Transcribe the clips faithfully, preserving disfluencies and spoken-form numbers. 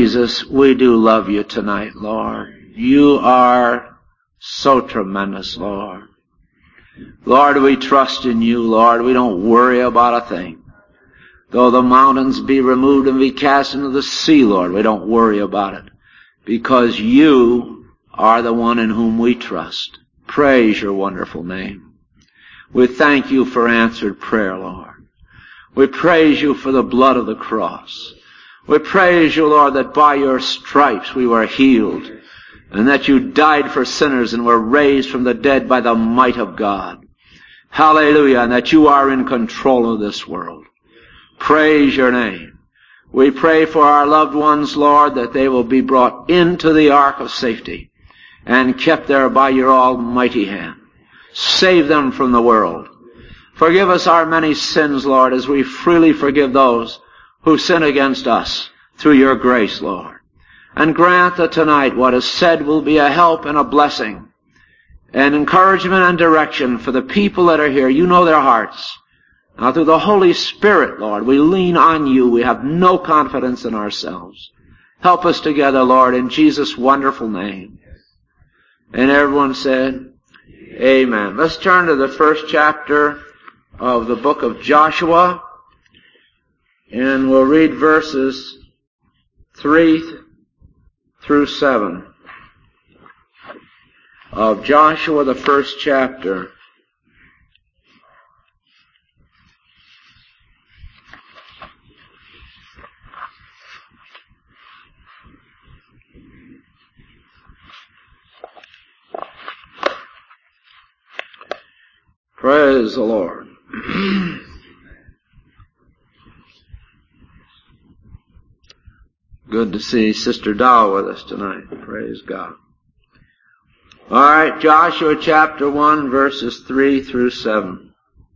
Jesus, we do love you tonight, Lord. You are so tremendous, Lord. Lord, we trust in you, Lord. We don't worry about a thing. Though the mountains be removed and be cast into the sea, Lord, we don't worry about it. Because you are the one in whom we trust. Praise your wonderful name. We thank you for answered prayer, Lord. We praise you for the blood of the cross. We praise you, Lord, that by your stripes we were healed, and that you died for sinners and were raised from the dead by the might of God. Hallelujah, and that you are in control of this world. Praise your name. We pray for our loved ones, Lord, that they will be brought into the ark of safety and kept there by your almighty hand. Save them from the world. Forgive us our many sins, Lord, as we freely forgive those who sin against us through your grace, Lord. And grant that tonight what is said will be a help and a blessing, an encouragement and direction for the people that are here. You know their hearts. Now through the Holy Spirit, Lord, we lean on you. We have no confidence in ourselves. Help us together, Lord, in Jesus' wonderful name. And everyone said, amen. Let's turn to the first chapter of the book of Joshua. And we'll read verses three through seven of Joshua, the first chapter. Praise the Lord. Good to see Sister Dow with us tonight. Praise God. All right, Joshua chapter one, verses three through seven.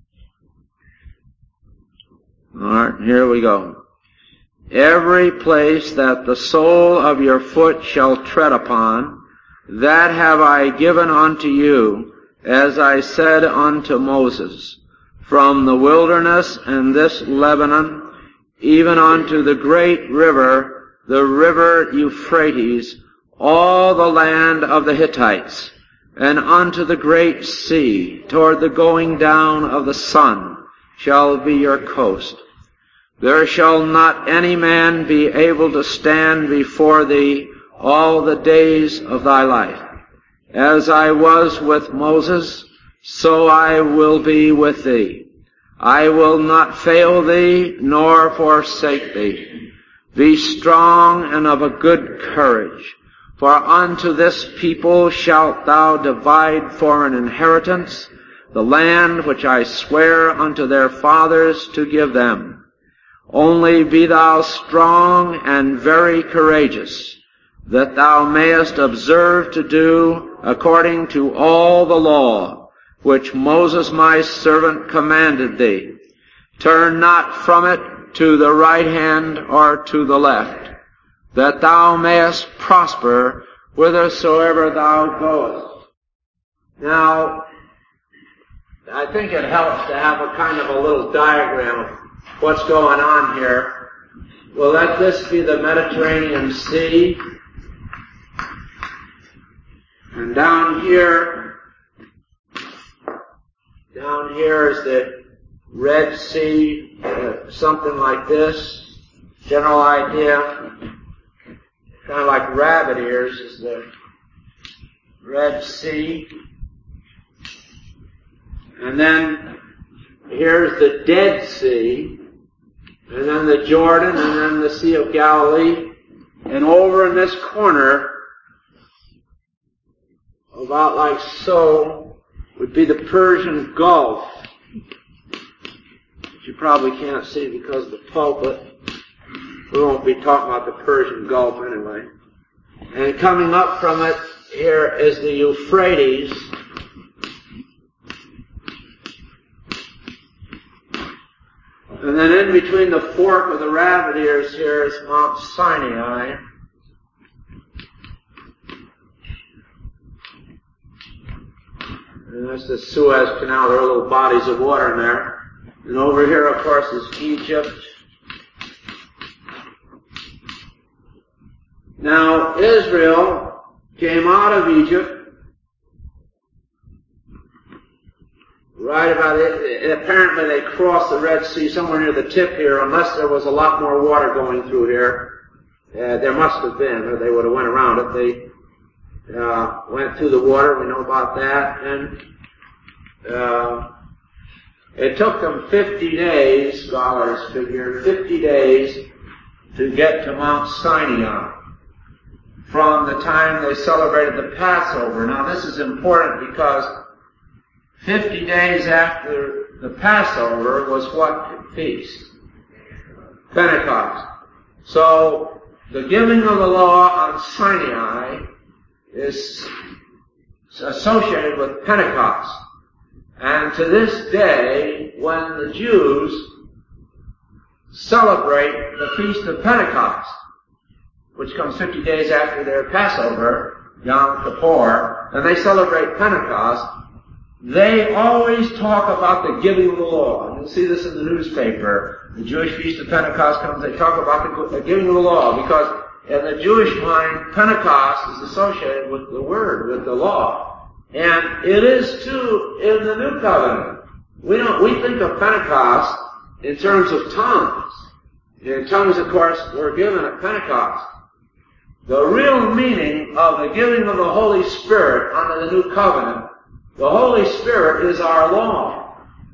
All right, here we go. Every place that the sole of your foot shall tread upon, that have I given unto you, as I said unto Moses, from the wilderness and this Lebanon, even unto the great river, the river Euphrates, all the land of the Hittites, and unto the great sea, toward the going down of the sun, shall be your coast. There shall not any man be able to stand before thee all the days of thy life. As I was with Moses, so I will be with thee. I will not fail thee, nor forsake thee. Be strong and of a good courage, for unto this people shalt thou divide for an inheritance the land which I swear unto their fathers to give them. Only be thou strong and very courageous, that thou mayest observe to do according to all the law which Moses my servant commanded thee. Turn not from it to the right hand or to the left, that thou mayest prosper whithersoever thou goest. Now, I think it helps to have a kind of a little diagram of what's going on here. We'll let this be the Mediterranean Sea. And down here, down here is the Red Sea, uh, something like this. General idea, kind of like rabbit ears, is the Red Sea. And then here's the Dead Sea, and then the Jordan, and then the Sea of Galilee. And over in this corner, about like so, would be the Persian Gulf. You probably can't see because of the pulpit. We won't be talking about the Persian Gulf anyway. And coming up from it here is the Euphrates. And then in between the fork of the rabbit ears here is Mount Sinai. And that's the Suez Canal. There are little bodies of water in there. And over here, of course, is Egypt. Now, Israel came out of Egypt right about it. Apparently they crossed the Red Sea somewhere near the tip here, unless there was a lot more water going through here. Uh, there must have been, or they would have went around it. They uh, went through the water, we know about that, and uh, it took them fifty days, scholars figure, fifty days to get to Mount Sinai from the time they celebrated the Passover. Now this is important because fifty days after the Passover was what feast? Pentecost. So the giving of the law on Sinai is associated with Pentecost. And to this day, when the Jews celebrate the Feast of Pentecost, which comes fifty days after their Passover, Yom Kippur, and they celebrate Pentecost, they always talk about the giving of the law. And you'll see this in the newspaper. The Jewish Feast of Pentecost comes, they talk about the giving of the law, because in the Jewish mind, Pentecost is associated with the Word, with the law. And it is too in the New Covenant. We don't, we think of Pentecost in terms of tongues. And tongues, of course, were given at Pentecost. The real meaning of the giving of the Holy Spirit under the New Covenant, the Holy Spirit is our law.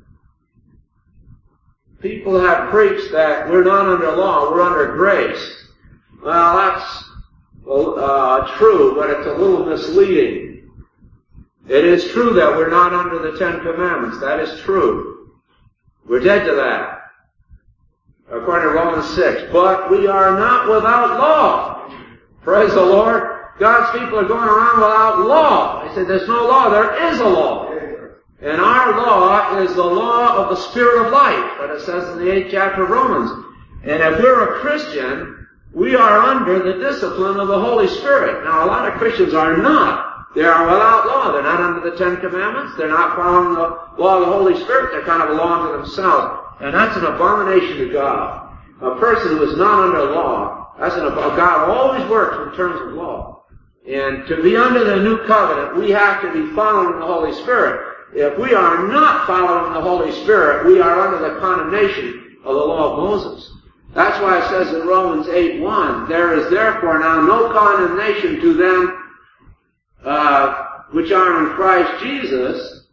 People have preached that we're not under law, we're under grace. Well, that's uh, true, but it's a little misleading. It is true that we're not under the Ten Commandments. That is true. We're dead to that, according to Romans six. But we are not without law. Praise the Lord. God's people are going around without law. He said there's no law, there is a law. And our law is the law of the Spirit of life, that it says in the eighth chapter of Romans. And if we're a Christian, we are under the discipline of the Holy Spirit. Now, a lot of Christians are not. They are without law. They're not under the Ten Commandments. They're not following the law of the Holy Spirit. They're kind of a law unto themselves. And that's an abomination to God. A person who is not under law, that's an abomination. God always works in terms of law. And to be under the New Covenant, we have to be following the Holy Spirit. If we are not following the Holy Spirit, we are under the condemnation of the law of Moses. That's why it says in Romans eight one, there is therefore now no condemnation to them uh, which are in Christ Jesus,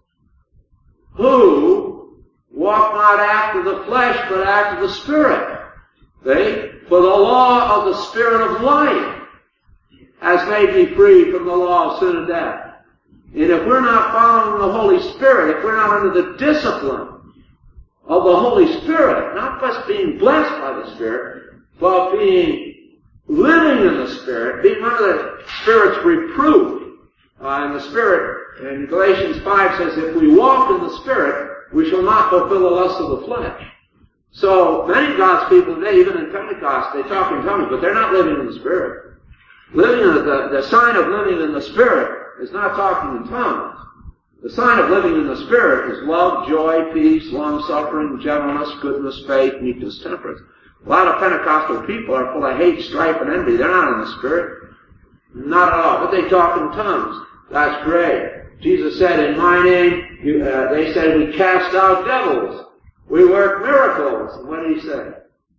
who walk not after the flesh, but after the Spirit. See? For the law of the Spirit of life has made me free from the law of sin and death. And if we're not following the Holy Spirit, if we're not under the discipline of the Holy Spirit, not just being blessed by the Spirit, but being living in the Spirit, being under the Spirit's reproof. Uh, and the Spirit, in Galatians five says, if we walk in the Spirit, we shall not fulfill the lust of the flesh. So, many of God's people today, even in Pentecost, they talk in tongues, but they're not living in the Spirit. Living in the, the sign of living in the Spirit is not talking in tongues. The sign of living in the Spirit is love, joy, peace, long-suffering, gentleness, goodness, faith, meekness, temperance. A lot of Pentecostal people are full of hate, strife, and envy. They're not in the Spirit. Not at all. But they talk in tongues. That's great. Jesus said, in my name, you, uh, they said, we cast out devils. We work miracles. And what did he say?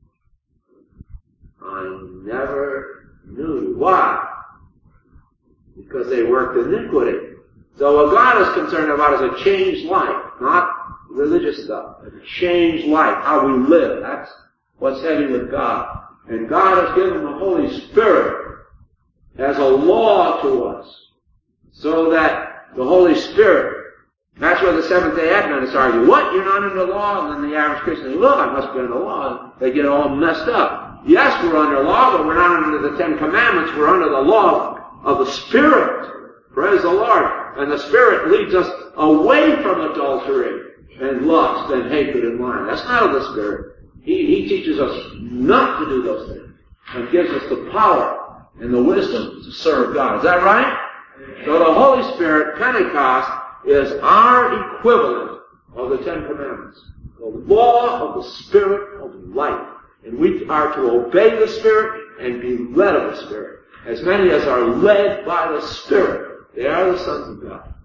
I never knew you. Why? Because they worked iniquity. So what God is concerned about is a changed life, not religious stuff. A changed life, how we live. That's what's heavy with God. And God has given the Holy Spirit as a law to us, so that the Holy Spirit, that's where the Seventh-day Adventists argue, what, you're not under law? And then the average Christian says, well, I must be under law. They get all messed up. Yes, we're under law, but we're not under the Ten Commandments. We're under the law of the Spirit. Praise the Lord. And the Spirit leads us away from adultery and lust and hatred and lying. That's not of the Spirit. He, he teaches us not to do those things and gives us the power and the wisdom to serve God. Is that right? So the Holy Spirit, Pentecost, is our equivalent of the Ten Commandments. The law of the Spirit of life. And we are to obey the Spirit and be led of the Spirit. As many as are led by the Spirit, they are the sons of God.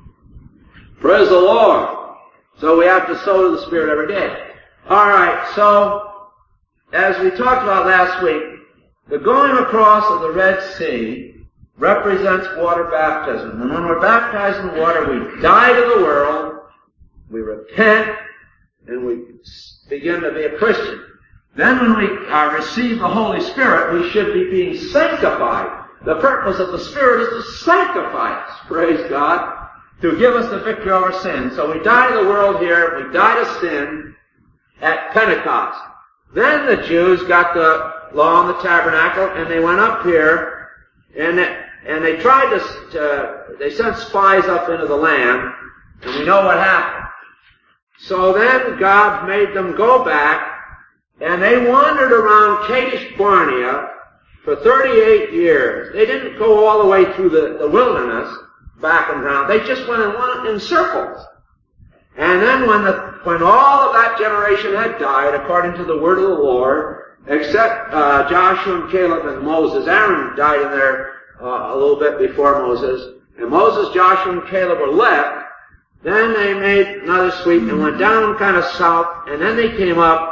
Praise the Lord. So we have to sow to the Spirit every day. Alright, so, as we talked about last week, the going across of the Red Sea represents water baptism. And when we're baptized in water, we die to the world, we repent, and we begin to be a Christian. Then when we uh, receive the Holy Spirit, we should be being sanctified. The purpose of the Spirit is to sanctify us, praise God, to give us the victory over sin. So we die to the world here, we die to sin at Pentecost. Then the Jews got the law in the tabernacle, and they went up here, and it, and they tried to, to, they sent spies up into the land, and we know what happened. So then God made them go back, and they wandered around Kadesh Barnea for thirty-eight years. They didn't go all the way through the, the wilderness, back and down. They just went in, in circles. And then when the, when all of that generation had died, according to the word of the Lord, except uh, Joshua and Caleb and Moses, Aaron died in there uh, a little bit before Moses, and Moses, Joshua, and Caleb were left. Then they made another sweep and went down kind of south, and then they came up,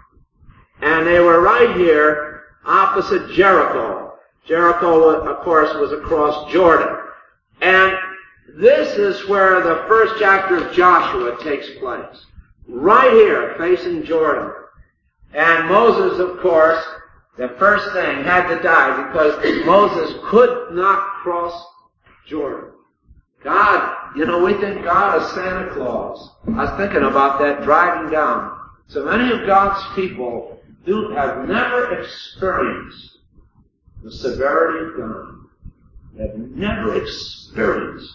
and they were right here opposite Jericho. Jericho, of course, was across Jordan. And this is where the first chapter of Joshua takes place. Right here, facing Jordan. And Moses, of course, the first thing had to die because Moses could not cross Jordan. God, you know, we think God is Santa Claus. I was thinking about that driving down. So many of God's people do have never experienced the severity of God. They have never experienced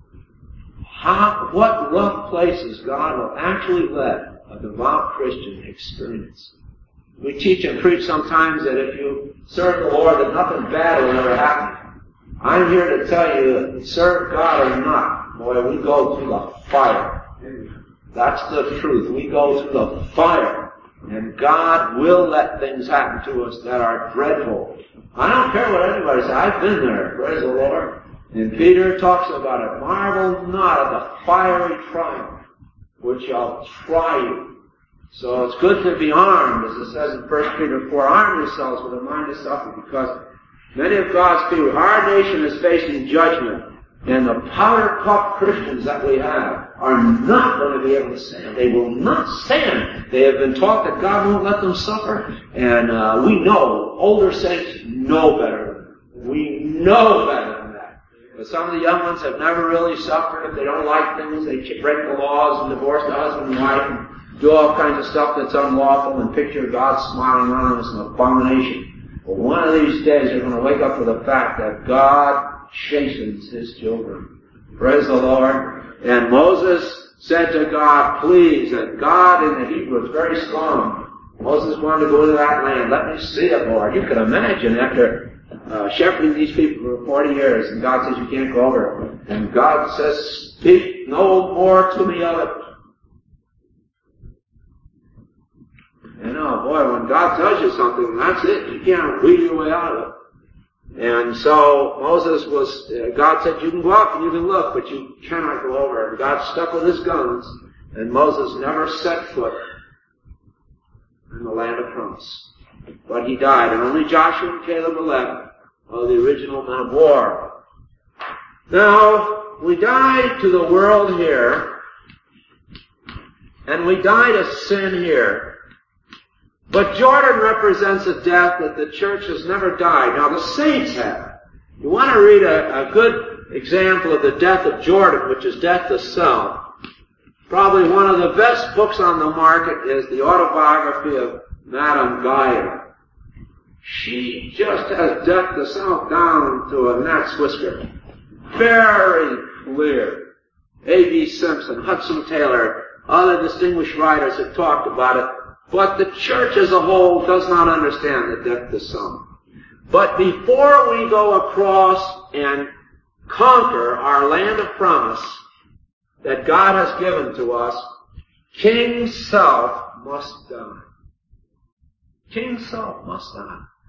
how, what rough places God will actually let a devout Christian experience. We teach and preach sometimes that if you serve the Lord, that nothing bad will ever happen. I'm here to tell you that serve God or not, boy, we go through the fire. That's the truth. We go through the fire. And God will let things happen to us that are dreadful. I don't care what anybody says. I've been there. Praise the Lord. And Peter talks about it. Marvel not at the fiery trial, which shall try you. So it's good to be armed, as it says in First Peter four. Arm yourselves with a mind to suffer, because many of God's people, our nation is facing judgment. And the powder-puffed Christians that we have are not going to be able to stand. They will not stand. They have been taught that God won't let them suffer. And uh, we know, older saints know better. We know better than that. But some of the young ones have never really suffered. If they don't like things, they break the laws and divorce the husband and wife and do all kinds of stuff that's unlawful and picture God smiling on them as an abomination. But one of these days they're going to wake up to the fact that God chastens His children. Praise the Lord. And Moses said to God, please, and God in the Hebrew is very strong. Moses wanted to go into that land. Let me see it, Lord. You can imagine after uh, shepherding these people for forty years, and God says you can't go over. And God says, speak no more to me of it. You know, boy, when God tells you something, that's it. You can't weed your way out of it. And so Moses was, uh, God said, you can go up and you can look, but you cannot go over. And God stuck with His guns, and Moses never set foot in the land of promise. But he died, and only Joshua and Caleb were left of the original men of war. Now, we die to the world here, and we die to sin here. But Jordan represents a death that the church has never died. Now, the saints have. You want to read a, a good example of the death of Jordan, which is death to self. Probably one of the best books on the market is the autobiography of Madame Geyer. She just has death to self down to a gnat's whisker. Very clear. A B Simpson, Hudson Taylor, other distinguished writers have talked about it. But the church as a whole does not understand the death to self. But before we go across and conquer our land of promise that God has given to us, King Self must die. King Self must die.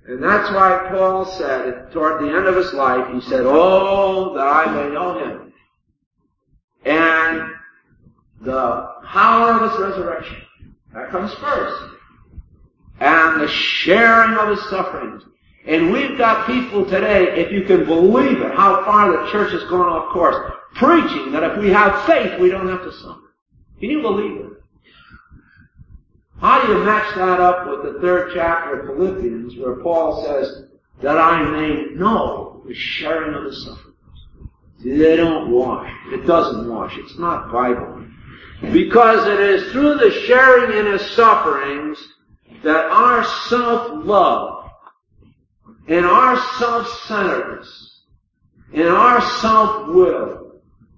And that's why Paul said, toward the end of his life, he said, "Oh, that I may know him, and the power of his resurrection." That comes first. And the sharing of his sufferings. And we've got people today, if you can believe it, how far the church has gone off course, preaching that if we have faith, we don't have to suffer. Can you believe it? How do you match that up with the third chapter of Philippians, where Paul says, "that I may know the sharing of the sufferings"? See, they don't wash. It doesn't wash. It's not Bible. Because it is through the sharing in his sufferings that our self-love and our self-centeredness and our self-will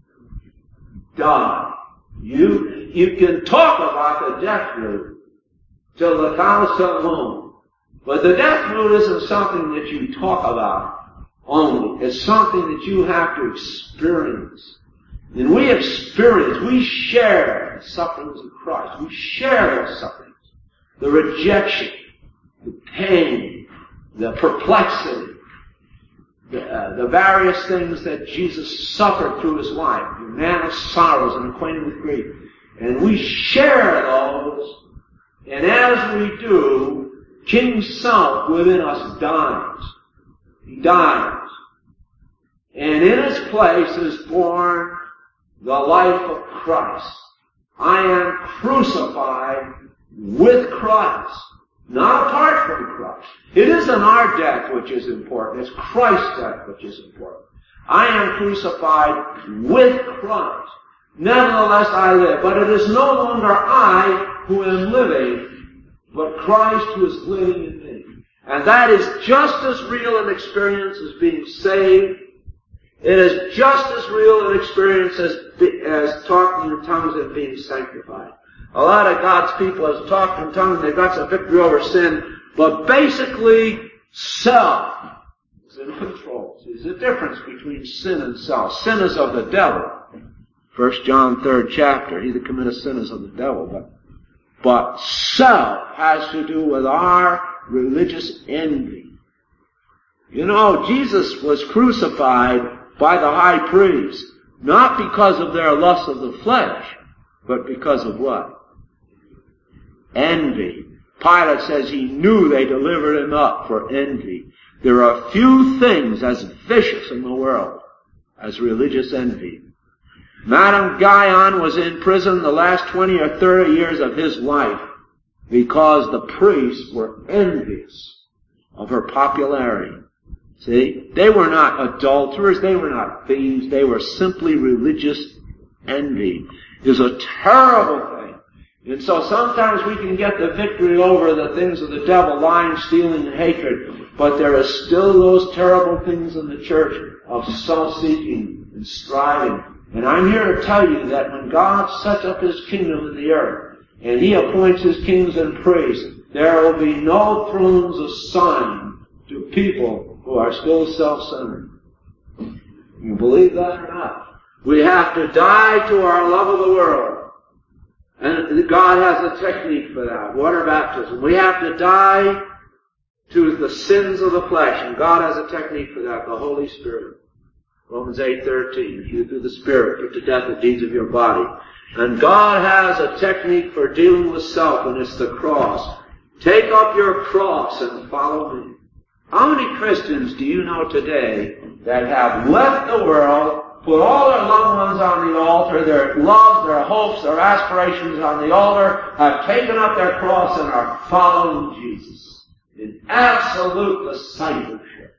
die. You, you can talk about the death route till the cows come home. But the death route isn't something that you talk about only. It's something that you have to experience. And we experience, we share the sufferings of Christ. We share those sufferings. The rejection, the pain, the perplexity, the, uh, the various things that Jesus suffered through his life. The man of sorrows and acquainted with grief. And we share those, and as we do, King Self within us dies. He dies. And in his place is born the life of Christ. I am crucified with Christ, not apart from Christ. It isn't our death which is important, it's Christ's death which is important. I am crucified with Christ. Nevertheless I live, but it is no longer I who am living, but Christ who is living in me. And that is just as real an experience as being saved. It is just as real an experience as, as talking in tongues and being sanctified. A lot of God's people have talked in tongues and they've got some victory over sin, but basically self is in control. There's a difference between sin and self. Sin is of the devil. First John third chapter, he that committeth sin is of the devil. But, but self has to do with our religious envy. You know, Jesus was crucified by the high priest, not because of their lust of the flesh, but because of what? Envy. Pilate says he knew they delivered him up for envy. There are few things as vicious in the world as religious envy. Madame Guyon was in prison the last twenty or thirty years of his life because the priests were envious of her popularity. See? They were not adulterers, they were not thieves, they were simply religious envy. It's a terrible thing. And so sometimes we can get the victory over the things of the devil, lying, stealing, and hatred, but there are still those terrible things in the church of self-seeking and striving. And I'm here to tell you that when God sets up his kingdom in the earth, and he appoints his kings and priests, there will be no thrones assigned to people who are still self-centered. You believe that or not? We have to die to our love of the world. And God has a technique for that. Water baptism. We have to die to the sins of the flesh. And God has a technique for that. The Holy Spirit. Romans eight thirteen. You through the Spirit put to death the deeds of your body. And God has a technique for dealing with self, and it's the cross. Take up your cross and follow me. How many Christians do you know today that have left the world, put all their loved ones on the altar, their loves, their hopes, their aspirations on the altar, have taken up their cross and are following Jesus in absolute discipleship?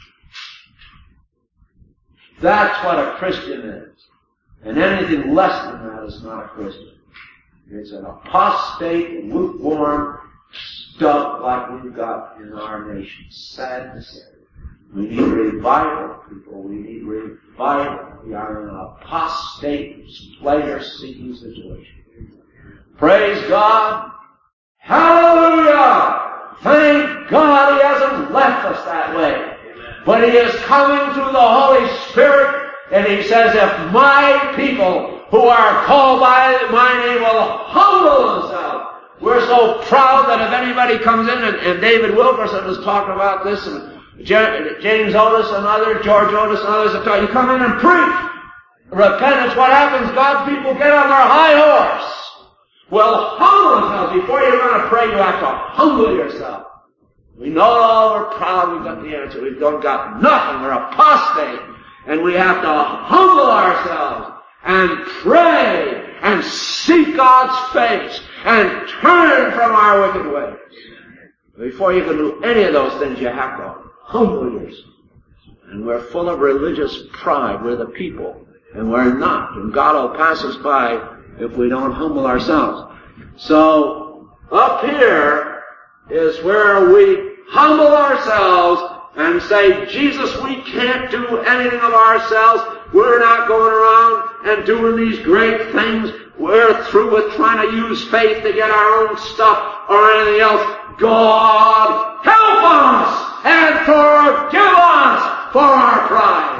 That's what a Christian is. And anything less than that is not a Christian. It's an apostate, lukewarm stuff like we've got in our nation. Sad to say. We need revival, people. We need revival. We are in an apostate, pleasure-seeking situation. Praise God. Hallelujah! Thank God he hasn't left us that way. But he is coming through the Holy Spirit, and he says, if my people who are called by my name will humble themselves, We're so proud that if anybody comes in, and, and David Wilkerson was talking about this, and James Otis and others, George Otis and others, have talked, you come in and preach repentance, what happens? God's people get on their high horse. Well, humble yourself. Before you're going to pray, you have to humble yourself. We know we're proud, we've got the answer. We don't got nothing. We're apostate. And we have to humble ourselves and pray and seek God's face and turn from our wicked ways. Before you can do any of those things, you have to humble yourself. And we're full of religious pride. We're the people. And we're not. And God will pass us by if we don't humble ourselves. So, up here is where we humble ourselves and say, Jesus, we can't do anything of ourselves. We're not going around and doing these great things. We're through with trying to use faith to get our own stuff or anything else. God, help us and forgive us for our pride.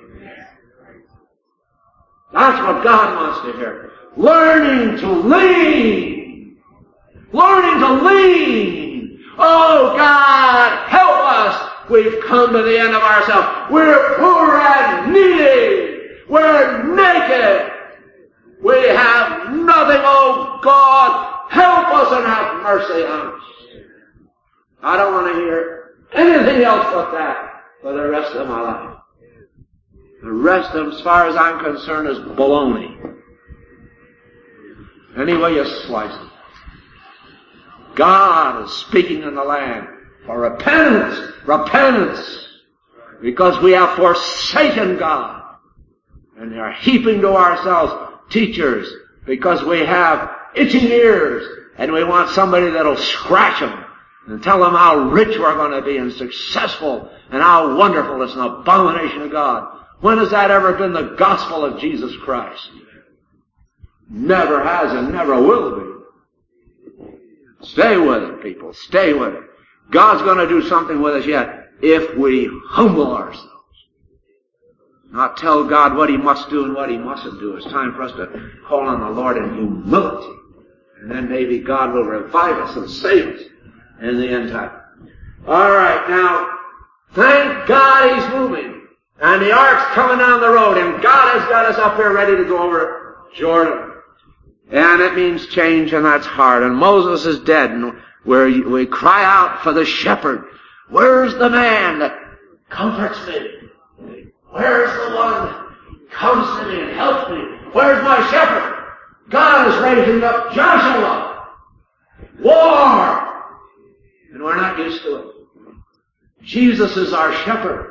That's what God wants to hear. Learning to lean. Learning to lean. Oh, God, help us. We've come to the end of ourselves. We're poor and needy. We're naked. We have nothing. Oh, God, help us and have mercy on us. I don't want to hear anything else but that for the rest of my life. The rest of them, as far as I'm concerned, is baloney. Any way you slice it. God is speaking in the land for repentance, repentance, because we have forsaken God. And we are heaping to ourselves teachers because we have itching ears and we want somebody that'll scratch them and tell them how rich we're going to be and successful and how wonderful. It's an abomination of God. When has that ever been the gospel of Jesus Christ? Never has and never will be. Stay with it, people. Stay with it. God's going to do something with us yet if we humble ourselves. Not tell God what He must do and what He mustn't do. It's time for us to call on the Lord in humility. And then maybe God will revive us and save us in the end time. All right, now, thank God He's moving. And the ark's coming down the road, and God has got us up here ready to go over Jordan. And it means change, and that's hard. And Moses is dead, and we we cry out for the shepherd. Where's the man that comforts me? Where's the one that comes to me and helps me? Where's my shepherd? God is raising up Joshua. War! And we're not used to it. Jesus is our shepherd.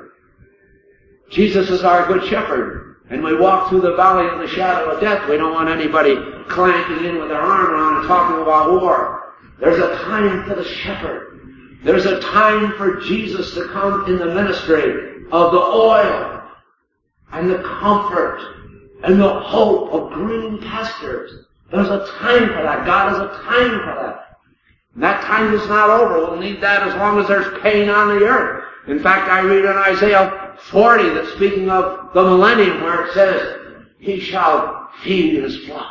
Jesus is our good shepherd. And we walk through the valley of the shadow of death. We don't want anybody clanking in with their arm around and talking about war. There's a time for the shepherd. There's a time for Jesus to come in the ministry of the oil and the comfort and the hope of green pastures. There's a time for that. God has a time for that. And that time is not over. We'll need that as long as there's pain on the earth. In fact, I read in Isaiah forty that's speaking of the millennium where it says, He shall feed His flock.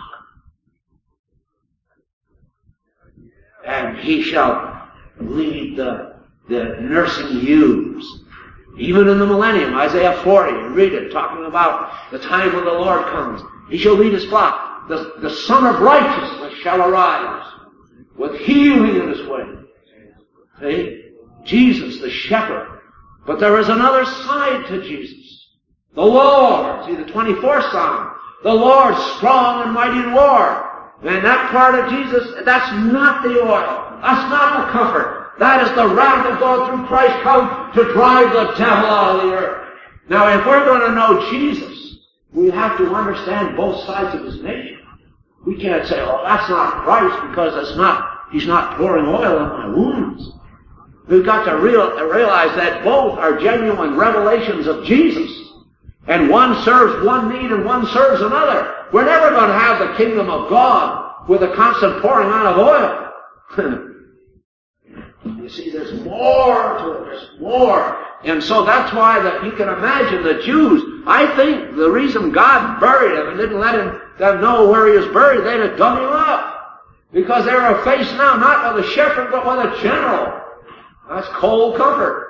And He shall lead the, the nursing ewes. Even in the millennium, Isaiah forty, you read it, talking about the time when the Lord comes. He shall lead His flock. The, the Son of Righteousness shall arise with healing in His wings. See? Jesus, the shepherd. But there is another side to Jesus. The Lord. See the twenty-fourth Psalm. The Lord strong and mighty in war. And that part of Jesus, that's not the oil. That's not the comfort. That is the wrath of God through Christ come to drive the devil out of the earth. Now if we're going to know Jesus, we have to understand both sides of His nature. We can't say, oh, that's not Christ because it's not, He's not pouring oil on my wounds. We've got to real, realize that both are genuine revelations of Jesus. And one serves one need and one serves another. We're never going to have the kingdom of God with a constant pouring on of oil. You see, there's more to it. There's more. And so that's why that you can imagine the Jews, I think the reason God buried him and didn't let him, them know where he was buried, they'd have dug him up. Because they are faced now not with a shepherd, but with a general. That's cold comfort.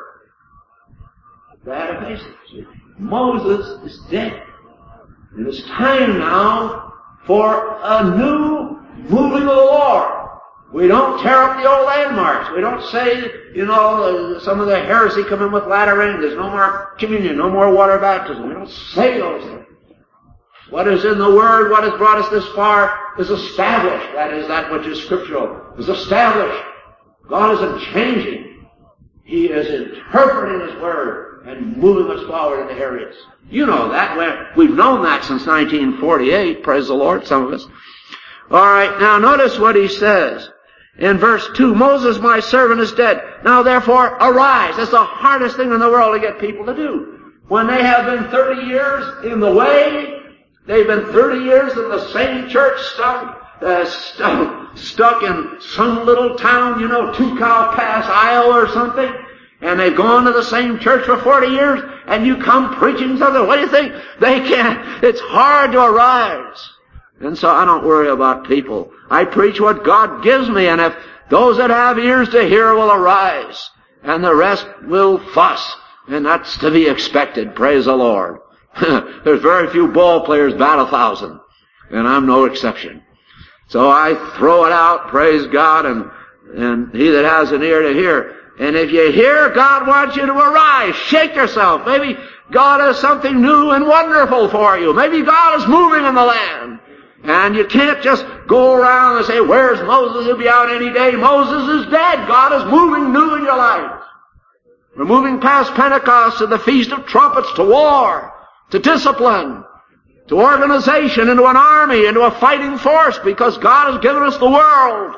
They had to face it. Moses is dead. It is time now for a new moving of the Lord. We don't tear up the old landmarks. We don't say, you know, uh, some of the heresy come in with latter rain. There's no more communion, no more water baptism. We don't say those things. What is in the Word, what has brought us this far, is established. That is, that which is scriptural is established. God isn't changing. He is interpreting His Word and moving us forward in the areas. You know that. We've known that since nineteen forty-eight, praise the Lord, some of us. All right, now notice what he says. In verse two, Moses, my servant, is dead. Now therefore, arise. That's the hardest thing in the world to get people to do. When they have been thirty years in the way, they've been thirty years in the same church, stuck, uh, stuck, stuck in some little town, you know, Two Cow Pass, Iowa or something, and they've gone to the same church for forty years, and you come preaching something. What do you think? They can't. It's hard to arise. And so I don't worry about people. I preach what God gives me, and if those that have ears to hear will arise, and the rest will fuss, and that's to be expected, praise the Lord. There's very few ball players bat a thousand, and I'm no exception. So I throw it out, praise God, and, and he that has an ear to hear. And if you hear God wants you to arise, shake yourself. Maybe God has something new and wonderful for you. Maybe God is moving in the land. And you can't just go around and say, where's Moses? He'll be out any day. Moses is dead. God is moving new in your life. We're moving past Pentecost to the Feast of Trumpets, to war, to discipline, to organization, into an army, into a fighting force, because God has given us the world.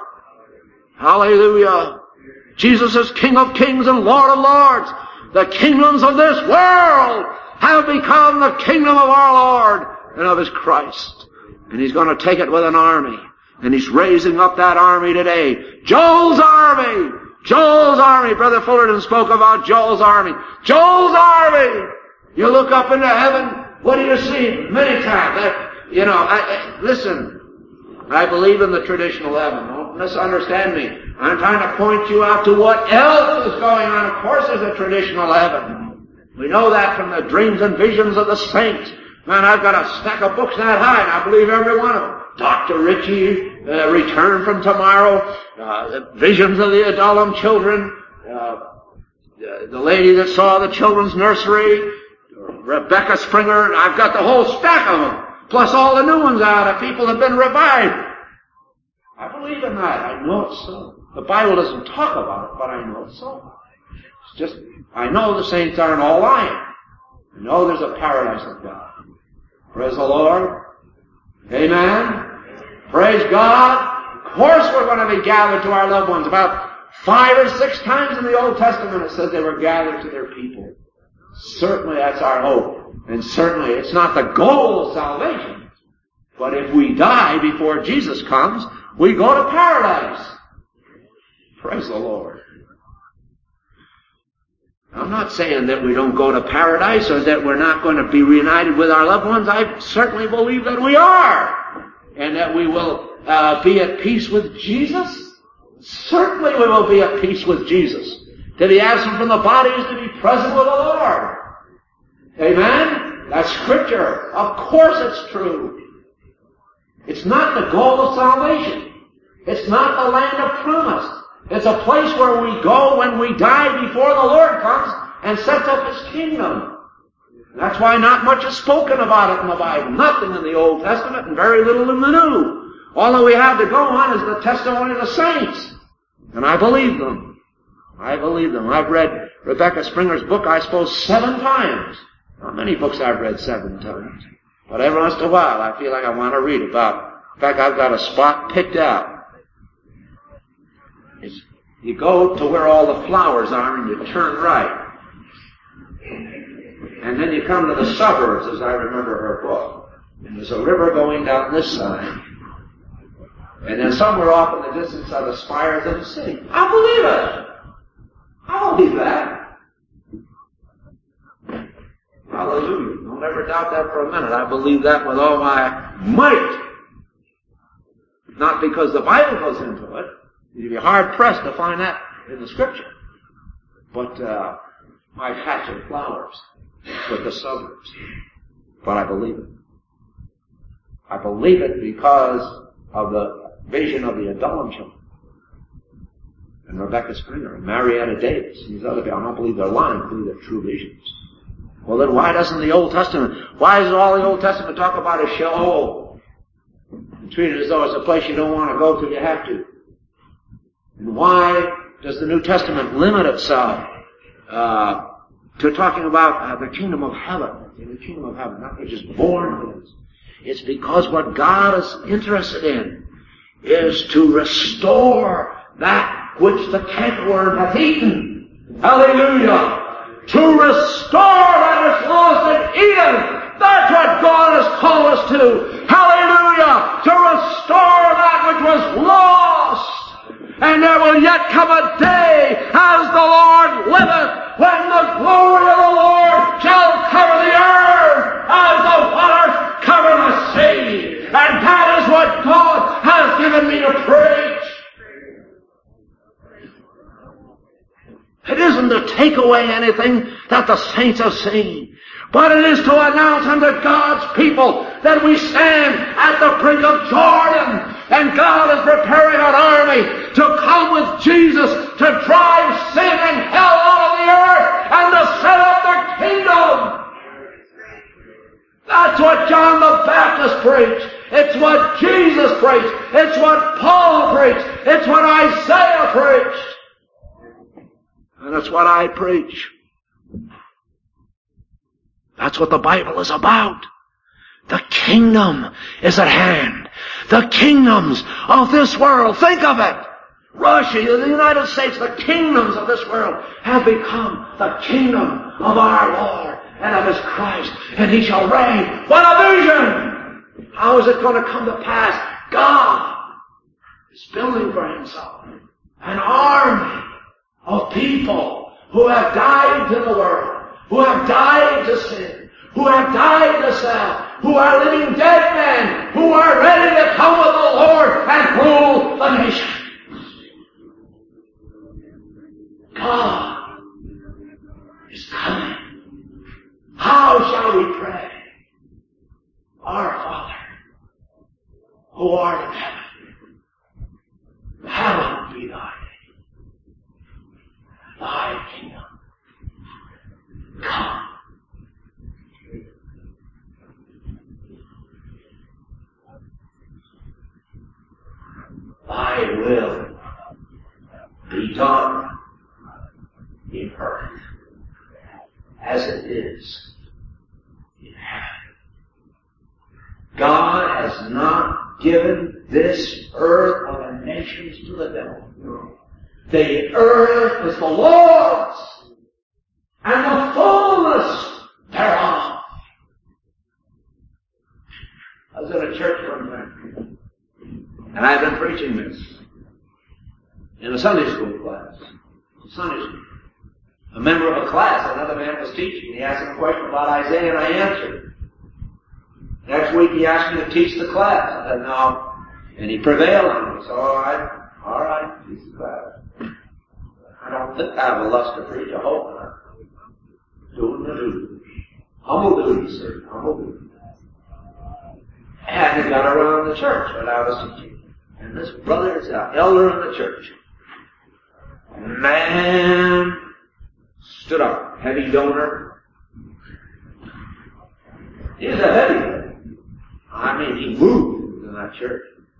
Hallelujah. Jesus is King of kings and Lord of lords. The kingdoms of this world have become the kingdom of our Lord and of His Christ. And He's going to take it with an army. And He's raising up that army today. Joel's army! Joel's army! Brother Fullerton spoke about Joel's army. Joel's army! You look up into heaven, what do you see? Many times. I, you know, I, I, listen, I believe in the traditional heaven. Don't misunderstand me. I'm trying to point you out to what else is going on. Of course there's a traditional heaven. We know that from the dreams and visions of the saints. Man, I've got a stack of books that high, and I believe every one of them. Doctor Ritchie, uh, Return from Tomorrow, uh, the Visions of the Adullam Children, uh, the, the lady that saw the children's nursery, Rebecca Springer. I've got the whole stack of them, plus all the new ones out of people that have been revived. I believe in that. I know it's so. The Bible doesn't talk about it, but I know it's so. It's just, I know the saints aren't all lying. I know there's a paradise of God. Praise the Lord. Amen. Praise God. Of course we're going to be gathered to our loved ones. About five or six times in the Old Testament it says they were gathered to their people. Certainly that's our hope. And certainly it's not the goal of salvation. But if we die before Jesus comes, we go to paradise. Praise the Lord. I'm not saying that we don't go to paradise or that we're not going to be reunited with our loved ones. I certainly believe that we are. And that we will uh, be at peace with Jesus. Certainly we will be at peace with Jesus. To be absent from the body is to be present with the Lord. Amen? That's Scripture. Of course it's true. It's not the goal of salvation. It's not the land of promise. It's a place where we go when we die before the Lord comes and sets up His kingdom. That's why not much is spoken about it in the Bible. Nothing in the Old Testament and very little in the New. All that we have to go on is the testimony of the saints. And I believe them. I believe them. I've read Rebecca Springer's book, I suppose, seven times. Not many books I've read seven times. But every once in a while I feel like I want to read about it. In fact, I've got a spot picked out. It's, you go to where all the flowers are and you turn right. And then you come to the suburbs, as I remember her book. And there's a river going down this side. And then somewhere off in the distance are the spires of the city. I believe it. I believe that. Hallelujah. Don't ever doubt that for a minute. I believe that with all my might. Not because the Bible goes into it. You'd be hard-pressed to find that in the Scripture. But uh, my patch of flowers with the suburbs. But I believe it. I believe it because of the vision of the Adullam children. And Rebecca Springer and Marietta Davis and these other people. I don't believe they're lying. I believe they're true visions. Well, then why doesn't the Old Testament, why does all the Old Testament talk about a Sheol? And treat it as though it's a place you don't want to go till you have to. And why does the New Testament limit itself uh, to talking about uh, the kingdom of heaven? The kingdom of heaven, not which is born with us. It's because what God is interested in is to restore that which the cankerworm hath eaten. Hallelujah! To restore that which lost in Eden. That's what God has called us to. Hallelujah! To restore that which was lost. And there will yet come a day, as the Lord liveth, when the glory of the Lord shall cover the earth as the waters cover the sea. And that is what God has given me to preach. It isn't to take away anything that the saints have seen, but it is to announce unto God's people that we stand at the brink of Jordan, and God is preparing an army to come with Jesus to drive sin and hell out of the earth and to set up the kingdom. That's what John the Baptist preached. It's what Jesus preached. It's what Paul preached. It's what Isaiah preached. And that's what I preach. That's what the Bible is about. The kingdom is at hand. The kingdoms of this world, think of it. Russia, the United States, the kingdoms of this world have become the kingdom of our Lord and of His Christ, and He shall reign. What a vision! How is it going to come to pass? God is building for Himself an army of people who have died to the world, who have died to sin, who have died to self, who are living dead men, who are ready to come with the Lord and rule the nation. God is coming. How shall we pray? Our Father, who art in heaven, hallowed be thy name. Thy kingdom come. Thy will be done in earth as it is in heaven. God has not given this earth of the nations to the devil. The earth is the Lord's, and the fullness thereof. I was in a church one time, and I've been preaching this in a Sunday school class. Sunday school. A member of a class, another man was teaching. He asked him a question about Isaiah, and I answered. Next week he asked me to teach the class. I said, no. And he prevailed on me. So, all right, all right, teach the class. I don't think I have a lust to preach. I hope not. Doing the duty. Humble duty, sir. Humble duty. And it got around the church when I was teaching. And this brother is an elder in the church. Man stood up. Heavy donor. He was a heavy one. I mean, he moved in that church.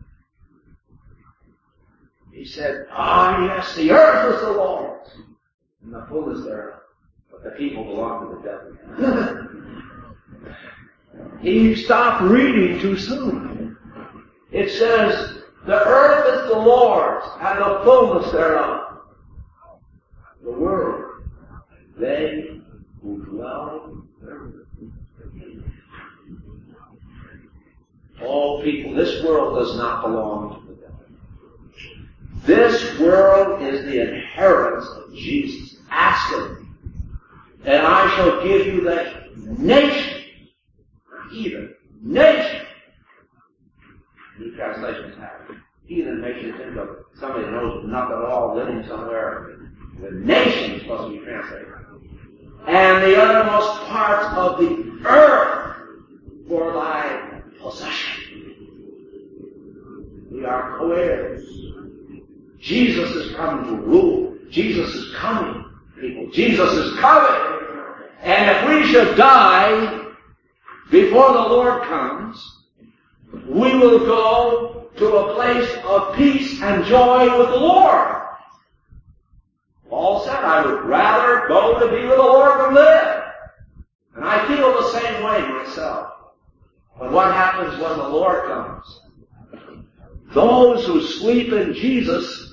He said, ah, yes, the earth is the Lord's, and the fullness thereof, but the people belong to the devil. He stopped reading too soon. It says, the earth is the Lord's, and the fullness thereof. The world, they who dwell therein. All people, this world does not belong to the devil. This world is the inheritance of Jesus. Ask Him, and I shall give you the nation, even nation. New translations have it. somebody knows nothing at all, living somewhere. The nation is supposed to be translated. And the uttermost parts of the earth for thy possession. We are co-heirs. Jesus is coming to rule. Jesus is coming, people. Jesus is coming. And if we should die before the Lord comes, we will go to a place of peace and joy with the Lord. Paul said, I would rather go to be with the Lord than live. And I feel the same way myself. But what happens when the Lord comes? Those who sleep in Jesus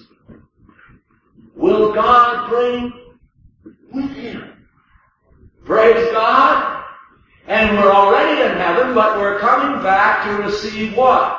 will God bring with Him. Praise God. And we're already in heaven, but we're coming back to receive what?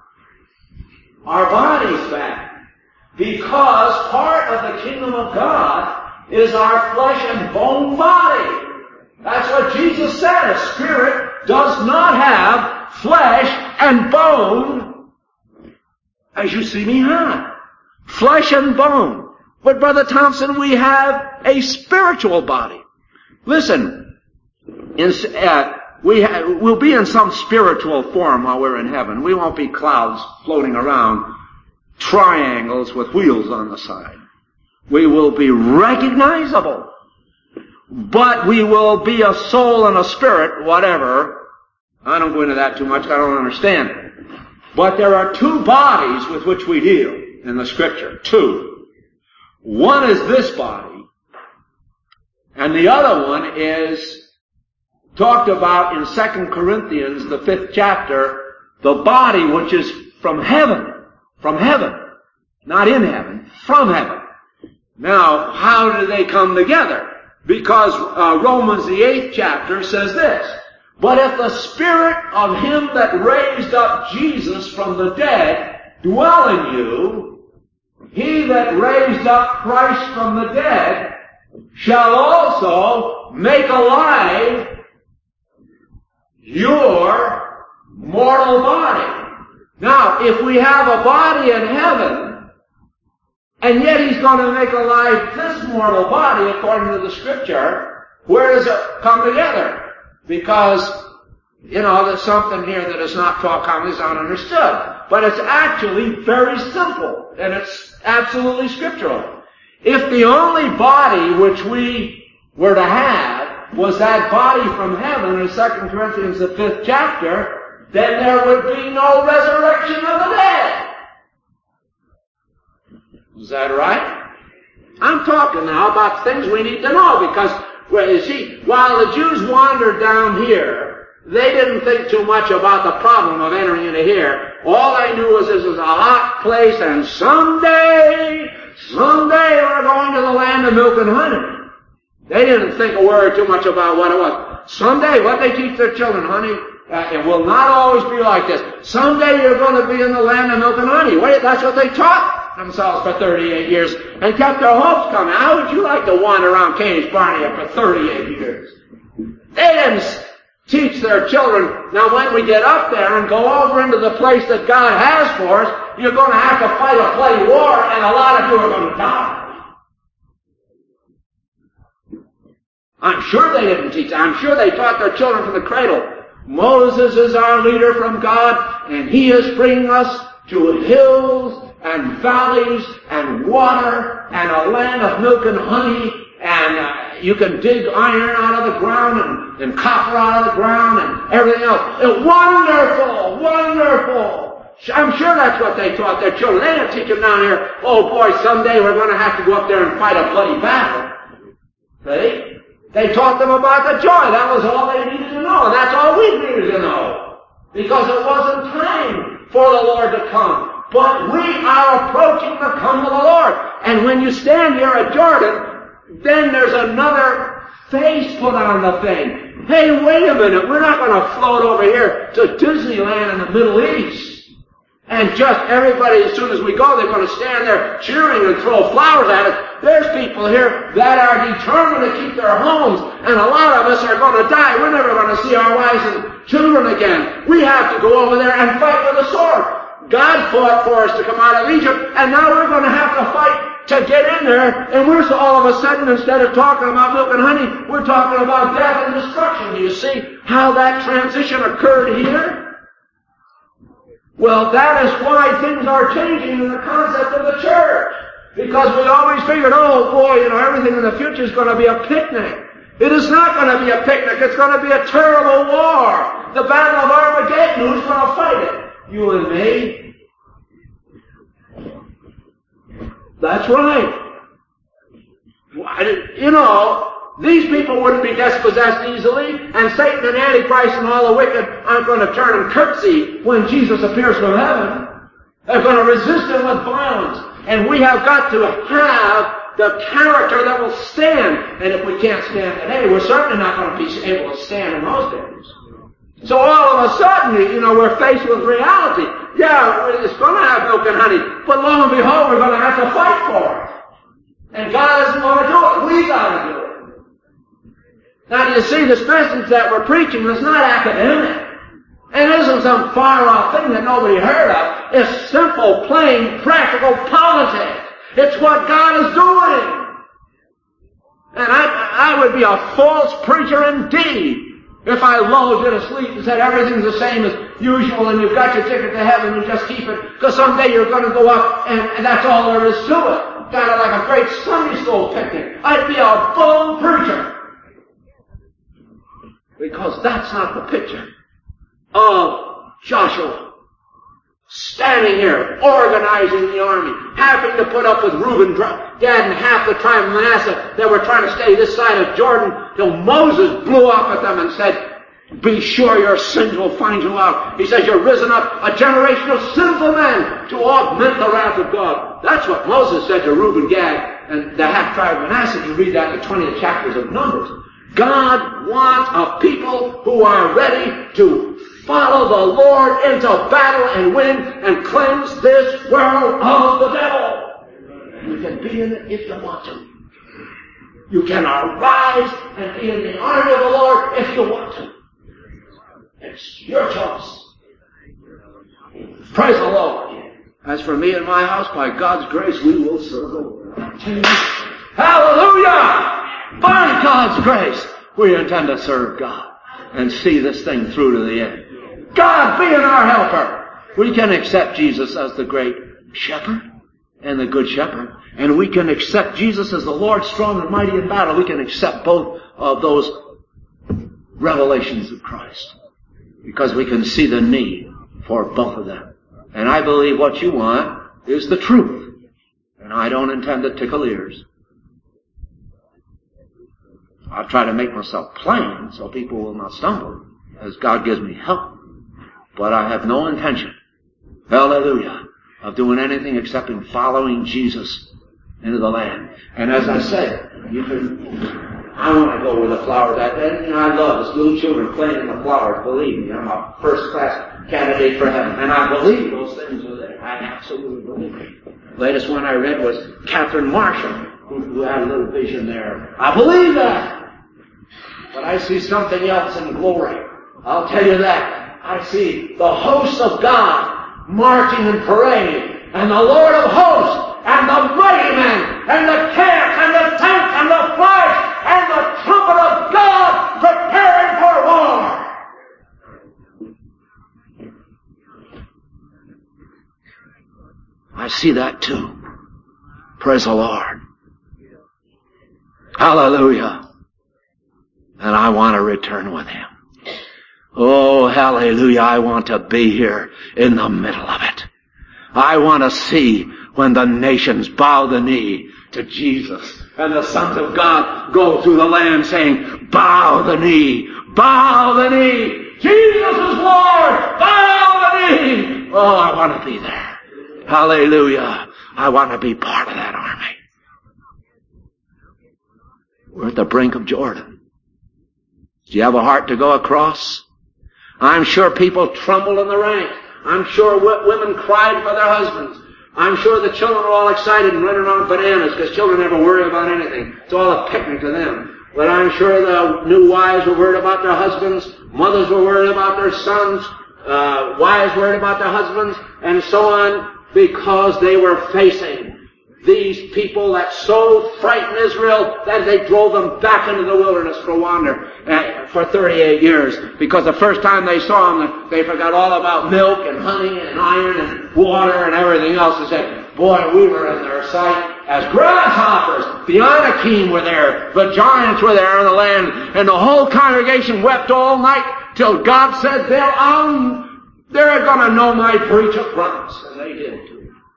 Our bodies back. Because part of the kingdom of God is our flesh and bone body. That's what Jesus said. A spirit does not have flesh and bone as you see me have. Flesh and bone. But Brother Thompson, we have a spiritual body. Listen, in, uh, we ha- we'll be in some spiritual form while we're in heaven. We won't be clouds floating around, triangles with wheels on the side. We will be recognizable. But we will be a soul and a spirit, whatever. I don't go into that too much. I don't understand it. But there are two bodies with which we deal in the Scripture. Two. One is this body, and the other one is talked about in Second Corinthians, the fifth chapter, the body which is from heaven. From heaven. Not in heaven. From heaven. Now, how do they come together? Because uh, Romans, the eighth chapter, says this. But if the Spirit of Him that raised up Jesus from the dead dwell in you, He that raised up Christ from the dead shall also make alive your mortal body. Now, if we have a body in heaven, and yet He's going to make alive this mortal body according to the Scripture, where does it come together? Because, you know, there's something here that is not taught commonly, is not understood. But it's actually very simple, and it's absolutely scriptural. If the only body which we were to have was that body from heaven in Second Corinthians, the fifth chapter, then there would be no resurrection of the dead. Is that right? I'm talking now about things we need to know, because, well, you see, while the Jews wandered down here, they didn't think too much about the problem of entering into here. All they knew was this was a hot place, and someday, someday we're going to the land of milk and honey. They didn't think a word too much about what it was. Someday, what they teach their children, honey, uh, it will not always be like this. Someday you're going to be in the land of milk and honey. Wait, that's what they taught themselves for thirty-eight years and kept their hopes coming. How would you like to wander around Canish Barnea for thirty-eight years? They didn't teach their children, now when we get up there and go over into the place that God has for us, you're going to have to fight a bloody war, and a lot of you are going to die. I'm sure they didn't teach. I'm sure they taught their children from the cradle. Moses is our leader from God, and he is bringing us to hills and valleys and water and a land of milk and honey, and uh, you can dig iron out of the ground and, and copper out of the ground and everything else. It's wonderful, wonderful. I'm sure that's what they taught their children. They didn't teach them down here, oh boy, someday we're going to have to go up there and fight a bloody battle. See? They taught them about the joy. That was all they needed to know. And that's all we needed to know. Because it wasn't time for the Lord to come. But we are approaching the coming of the Lord. And when you stand here at Jordan, then there's another face put on the thing. Hey, wait a minute. We're not going to float over here to Disneyland in the Middle East. And just everybody, as soon as we go, they're going to stand there cheering and throw flowers at us. There's people here that are determined to keep their homes, and a lot of us are going to die. We're never going to see our wives and children again. We have to go over there and fight with a sword. God fought for us to come out of Egypt, and now we're going to have to fight to get in there, and we're so all of a sudden, instead of talking about milk and honey, we're talking about death and destruction. Do you see how that transition occurred here? Well, that is why things are changing in the concept of the church. Because we always figured, oh boy, you know, everything in the future is going to be a picnic. It is not going to be a picnic. It's going to be a terrible war. The Battle of Armageddon. Who's going to fight it? You and me. That's right. You know, these people wouldn't be dispossessed easily, and Satan and Antichrist and all the wicked aren't going to turn and curtsy when Jesus appears from heaven. They're going to resist him with violence. And we have got to have the character that will stand. And if we can't stand today, we're certainly not going to be able to stand in those days. So all of a sudden, you know, we're faced with reality. Yeah, it's going to have milk and honey, but lo and behold, we're going to have to fight for it. And God doesn't want to do it. We got to do it. Now, you see, this message that we're preaching is not academic. It isn't some far-off thing that nobody heard of. It's simple, plain, practical politics. It's what God is doing. And I, I would be a false preacher indeed if I lulled you to sleep and said everything's the same as usual and you've got your ticket to heaven and just keep it, because someday you're going to go up and, and that's all there is to it. Kind of like a great Sunday school picnic. I'd be a bull preacher. Because that's not the picture of Joshua standing here, organizing the army, having to put up with Reuben, Gad, and half the tribe of Manasseh that were trying to stay this side of Jordan, till Moses blew up at them and said, be sure your sins will find you out. He says, you're risen up a generation of sinful men to augment the wrath of God. That's what Moses said to Reuben, Gad, and the half tribe of Manasseh. You read that in the twentieth chapters of Numbers. God wants a people who are ready to follow the Lord into battle and win and cleanse this world of the devil. You can be in it if you want to. You can arise and be in the army of the Lord if you want to. It's your choice. Praise the Lord. As for me and my house, by God's grace, we will serve the Lord. Hallelujah! By God's grace, we intend to serve God and see this thing through to the end. God being our helper, we can accept Jesus as the great shepherd and the good shepherd, and we can accept Jesus as the Lord strong and mighty in battle. We can accept both of those revelations of Christ because we can see the need for both of them. And I believe what you want is the truth, and I don't intend to tickle ears. I'll try to make myself plain so people will not stumble as God gives me help. But I have no intention, hallelujah, of doing anything except in following Jesus into the land. And as I said, you can, I want to go where the flowers are. And you know, I love this little children playing in the flowers. Believe me, I'm a first class candidate for heaven. And I believe those things are there. I absolutely believe it. The latest one I read was Catherine Marshall, who, who had a little vision there. I believe that. But I see something else in glory. I'll tell you that. I see the hosts of God marching in parade, and the Lord of hosts, and the mighty men, and the camps, and the tents, and the flags, and the trumpet of God preparing for war. I see that too. Praise the Lord. Hallelujah. And I want to return with Him. Oh, hallelujah, I want to be here in the middle of it. I want to see when the nations bow the knee to Jesus and the sons of God go through the land saying, bow the knee, bow the knee, Jesus is Lord, bow the knee. Oh, I want to be there. Hallelujah. I want to be part of that army. We're at the brink of Jordan. Do you have a heart to go across? I'm sure people trembled in the ranks. I'm sure w- women cried for their husbands. I'm sure the children were all excited and running around bananas because children never worry about anything. It's all a picnic to them. But I'm sure the new wives were worried about their husbands. Mothers were worried about their sons. uh, wives worried about their husbands, and so on, because they were facing these people that so frightened Israel that they drove them back into the wilderness for wander uh, for thirty-eight years. Because the first time they saw them, they forgot all about milk and honey and iron and water and everything else. They said, boy, we were in their sight as grasshoppers. The Anakim were there. The giants were there in the land. And the whole congregation wept all night till God said, they're, um, they're going to know my breach of promise. And they did too.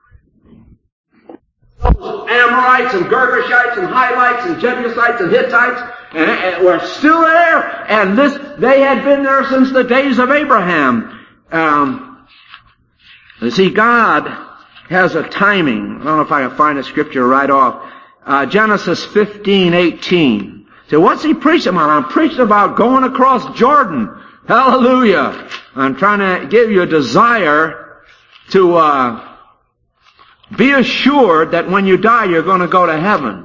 Those Amorites and Girgashites and Hivites and Jebusites and Hittites and, and were still there, and this they had been there since the days of Abraham. Um, you see, God has a timing. I don't know if I can find a scripture right off. Uh, Genesis fifteen eighteen. So what's he preaching about? I'm preaching about going across Jordan. Hallelujah! I'm trying to give you a desire to. Uh, Be assured that when you die, you're going to go to heaven.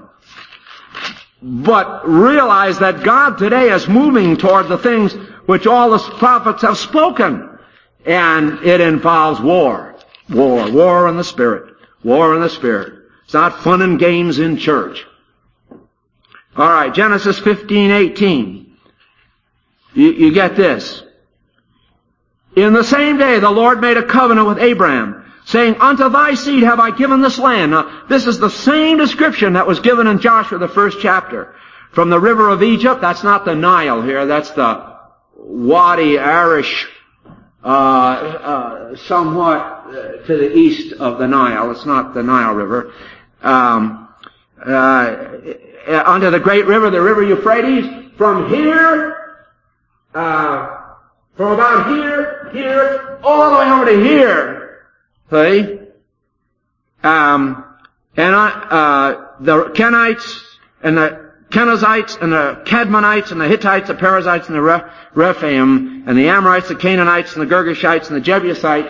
But realize that God today is moving toward the things which all the prophets have spoken. And it involves war. War. War in the Spirit. War in the Spirit. It's not fun and games in church. All right, Genesis fifteen eighteen. You, you get this. In the same day, the Lord made a covenant with Abraham, saying, unto thy seed have I given this land. Now, this is the same description that was given in Joshua, the first chapter. From the river of Egypt, that's not the Nile here, that's the Wadi Arish, uh, uh, somewhat uh, to the east of the Nile. It's not the Nile River. Um, uh, unto the great river, the river Euphrates, from here, uh, from about here, here, all the way over to here. See? Um, and uh, the Kenites and the Kenizzites and the Cadmonites and the Hittites, the Perizzites and the Re- Rephaim and the Amorites, the Canaanites and the Girgashites and the Jebusites.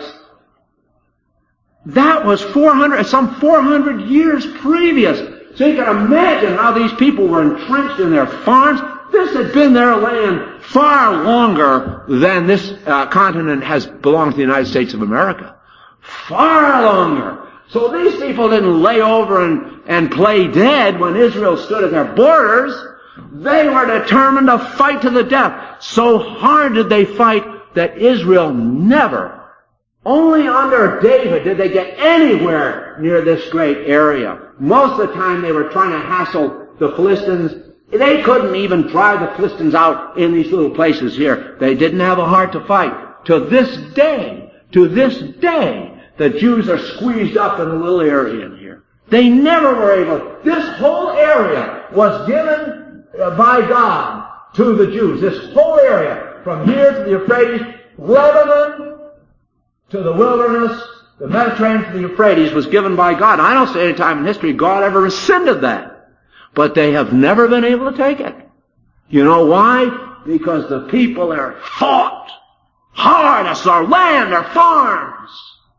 That was four hundred, some four hundred years previous. So you can imagine how these people were entrenched in their farms. This had been their land far longer than this uh, continent has belonged to the United States of America. Far longer. So these people didn't lay over and, and play dead when Israel stood at their borders. They were determined to fight to the death. So hard did they fight that Israel never, only under David did they get anywhere near this great area. Most of the time they were trying to hassle the Philistines. They couldn't even drive the Philistines out in these little places here. They didn't have a heart to fight. To this day, to this day, the Jews are squeezed up in a little area in here. They never were able. This whole area was given by God to the Jews. This whole area, from here to the Euphrates, Lebanon to the wilderness, the Mediterranean to the Euphrates, was given by God. I don't see any time in history God ever rescinded that. But they have never been able to take it. You know why? Because the people there fought hard. That's their land, their farms.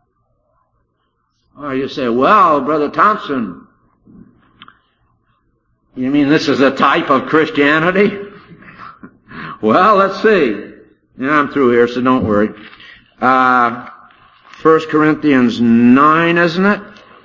Or you say, well, Brother Thompson, you mean this is a type of Christianity? Well, let's see. Yeah, I'm through here, so don't worry. Uh, First Corinthians nine, isn't it?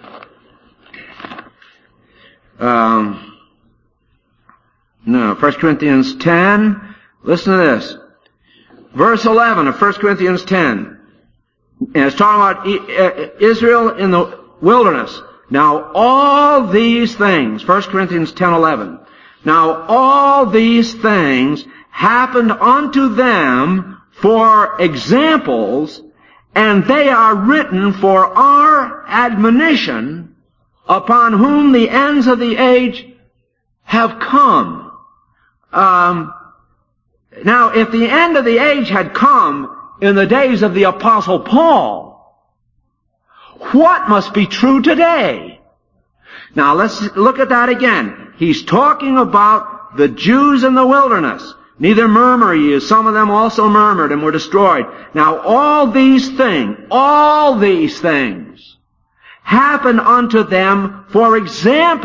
Um, no, First Corinthians ten. Listen to this. Verse eleven of First Corinthians ten. And it's talking about Israel in the wilderness. Now all these things, First Corinthians ten eleven. Now all these things happened unto them for examples, and they are written for our admonition, upon whom the ends of the age have come. Um, now, if the end of the age had come in the days of the Apostle Paul, what must be true today? Now, let's look at that again. He's talking about the Jews in the wilderness. Neither murmur ye, as some of them also murmured and were destroyed. Now, all these things, all these things happened unto them for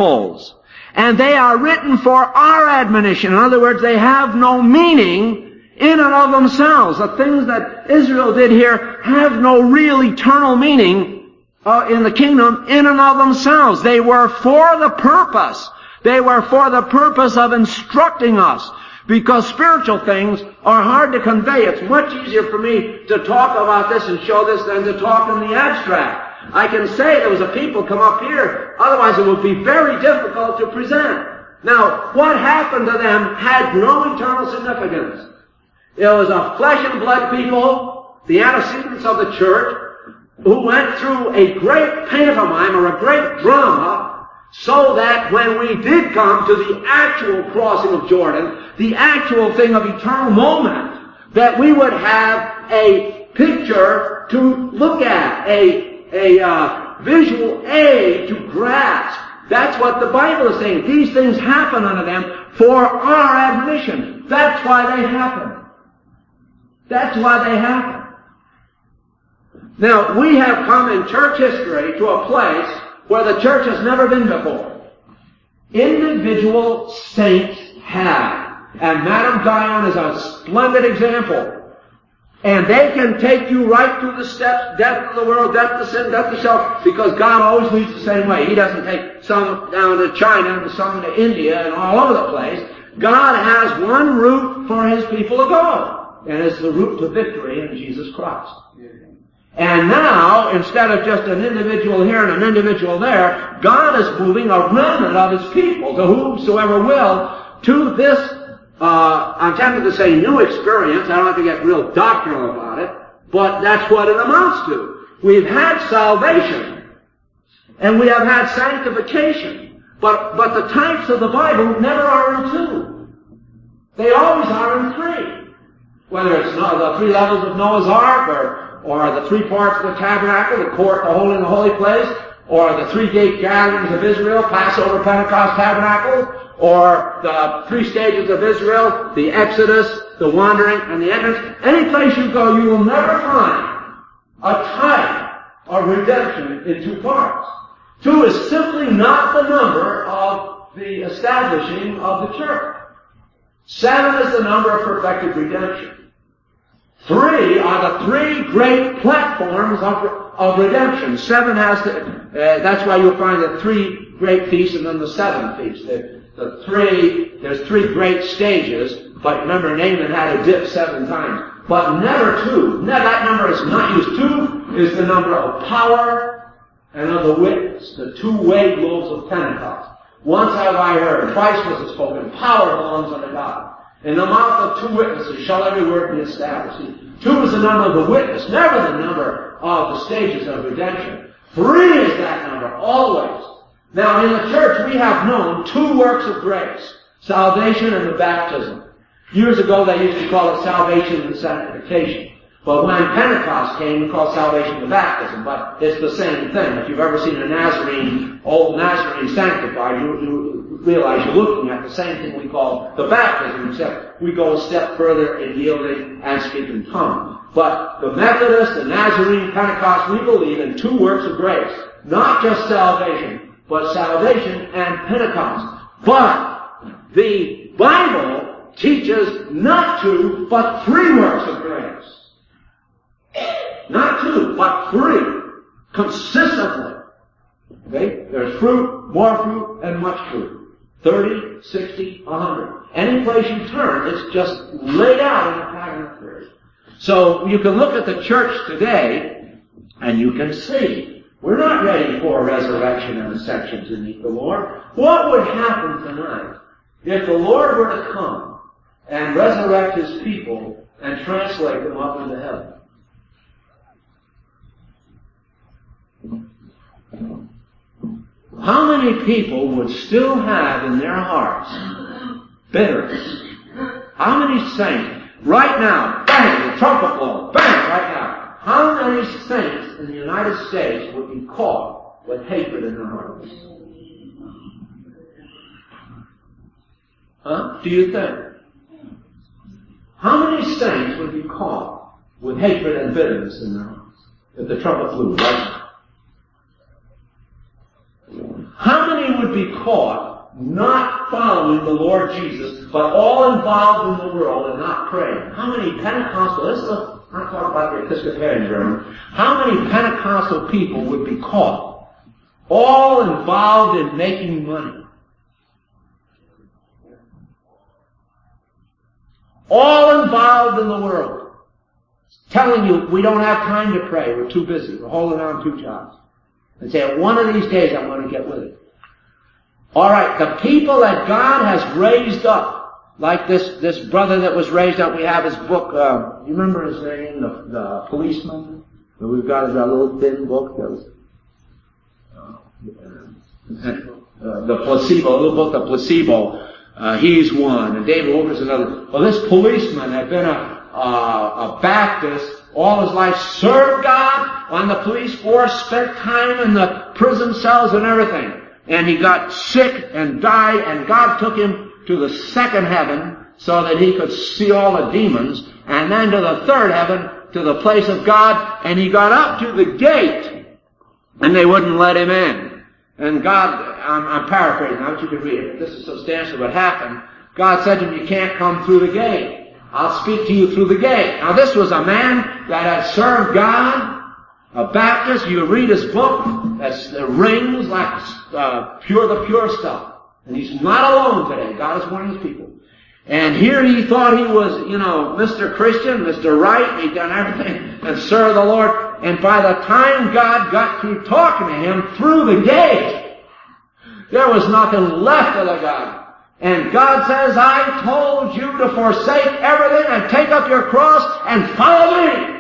examples, and they are written for our admonition. In other words, they have no meaning in and of themselves. The things that Israel did here have no real eternal meaning uh, in the kingdom in and of themselves. They were for the purpose. They were for the purpose of instructing us. Because spiritual things are hard to convey. It's much easier for me to talk about this and show this than to talk in the abstract. I can say there was a people come up here, otherwise it would be very difficult to present. Now, what happened to them had no eternal significance. It was a flesh and blood people, the antecedents of the church, who went through a great pantomime or a great drama, so that when we did come to the actual crossing of Jordan, the actual thing of eternal moment, that we would have a picture to look at, a, a uh, visual aid to grasp. That's what the Bible is saying. These things happen unto them for our admonition. That's why they happen. That's why they happen. Now, we have come in church history to a place where the church has never been before. Individual saints have. And Madame Dion is a splendid example. And they can take you right through the steps, death to the world, death to sin, death to self, because God always leads the same way. He doesn't take some down to China and some to India and all over the place. God has one route for His people to go. And it's the route to victory in Jesus Christ. And now, instead of just an individual here and an individual there, God is moving a remnant of His people, to whomsoever will, to this, uh, I'm tempted to say new experience. I don't have to get real doctrinal about it, but that's what it amounts to. We've had salvation, and we have had sanctification, but, but the types of the Bible never are in two. They always are in three. Whether it's the three levels of Noah's Ark, or or the three parts of the tabernacle, the court, the holy and the holy place, or the three-gate gatherings of Israel, Passover, Pentecost, tabernacle, or the three stages of Israel, the Exodus, the wandering, and the entrance. Any place you go, you will never find a type of redemption in two parts. Two is simply not the number of the establishing of the church. Seven is the number of perfected redemption. Three are the three great platforms of, of redemption. Seven has to, uh, that's why you'll find the three great feasts and then the seven feasts. The, the three, there's three great stages, but remember Naaman had to dip seven times. But never two. Never, that number is not used. Two is the number of power and of the witness. The two-way loaves of Pentecost. Once have I heard, twice was it spoken, power belongs unto God. In the mouth of two witnesses shall every word be established. See, two is the number of the witness, never the number of the stages of redemption. Three is that number, always. Now, in the church, we have known two works of grace, salvation and the baptism. Years ago, they used to call it salvation and sanctification. But when Pentecost came, we call salvation the baptism. But it's the same thing. If you've ever seen a Nazarene, old Nazarene sanctified, you, you realize you're looking at the same thing we call the baptism, except we go a step further in yielding and speaking tongues. But the Methodist, the Nazarene, Pentecost, we believe in two works of grace. Not just salvation, but salvation and Pentecost. But the Bible teaches not two, but three works of grace. Not two, but three. Consistently. Okay? There's fruit, more fruit, and much fruit. Thirty, sixty, a hundred. Any place you turn, it's just laid out in a pattern of three. So you can look at the church today, and you can see we're not ready for a resurrection and ascension to meet the Lord. What would happen tonight if the Lord were to come and resurrect His people and translate them up into heaven? How many people would still have in their hearts bitterness? How many saints, right now, bang, the trumpet blows, bang, right now, how many saints in the United States would be caught with hatred in their hearts? Huh? Do you think? How many saints would be caught with hatred and bitterness in their hearts if the trumpet blew right now? How many would be caught not following the Lord Jesus, but all involved in the world and not praying. How many Pentecostal, this is a, I'm not talking about the Episcopalian German, how many Pentecostal people would be caught, all involved in making money? All involved in the world. Telling you, we don't have time to pray, we're too busy, we're holding on two jobs. And say, one of these days I'm going to get with it. Alright, the people that God has raised up, like this, this brother that was raised up, we have his book, uh, you remember his name, the, the policeman? That we've got that little thin book that was, uh, uh, the placebo, a little book, the placebo. Uh, he's one, and David Wilker's another. Well, this policeman had been a, uh, a Baptist all his life, served God on the police force, spent time in the prison cells and everything. And he got sick and died, and God took him to the second heaven so that he could see all the demons, and then to the third heaven, to the place of God, and he got up to the gate, and they wouldn't let him in. And God, I'm, I'm paraphrasing now, but you can read it. This is substantially what happened. God said to him, you can't come through the gate. I'll speak to you through the gate. Now this was a man that had served God, a Baptist. You read his book, that's the rings like uh, pure, the pure stuff. And he's not alone today. God is one of his people. And here he thought he was, you know, Mister Christian, Mister Right. He'd done everything and served the Lord. And by the time God got through talking to him through the gate, there was nothing left of the guy. And God says, I told you to forsake everything and take up your cross and follow me.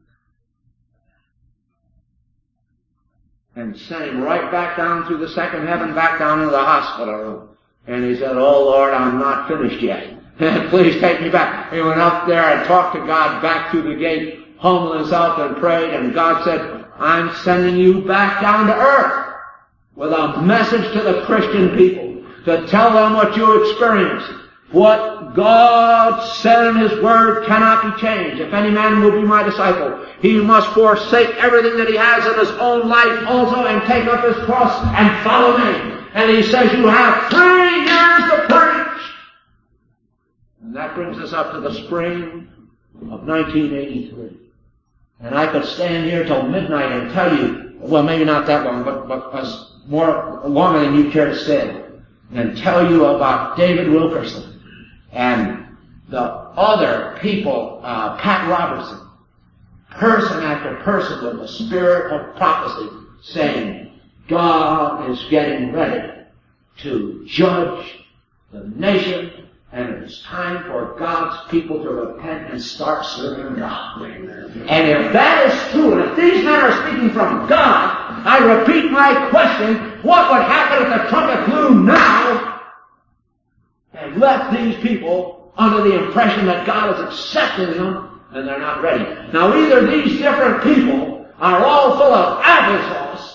And sent him right back down through the second heaven, back down into the hospital room. And he said, oh Lord, I'm not finished yet. Please take me back. He went up there and talked to God back through the gate, humbled himself and prayed, and God said, I'm sending you back down to earth with a message to the Christian people to tell them what you experienced. What God said in His Word cannot be changed. If any man will be my disciple, he must forsake everything that he has in his own life also and take up his cross and follow me. And He says you have three years to preach. And that brings us up to the spring of nineteen eighty-three. And I could stand here till midnight and tell you, well, maybe not that long, but, but as more longer than you care to stay, and tell you about David Wilkerson and the other people, uh, Pat Robertson, person after person with the spirit of prophecy, saying, God is getting ready to judge the nation, and it is time for God's people to repent and start serving God. And if that is true, and if these men are speaking from God, I repeat my question, what would happen if the trumpet blew now and left these people under the impression that God is accepting them and they're not ready? Now either these different people are all full of applesauce,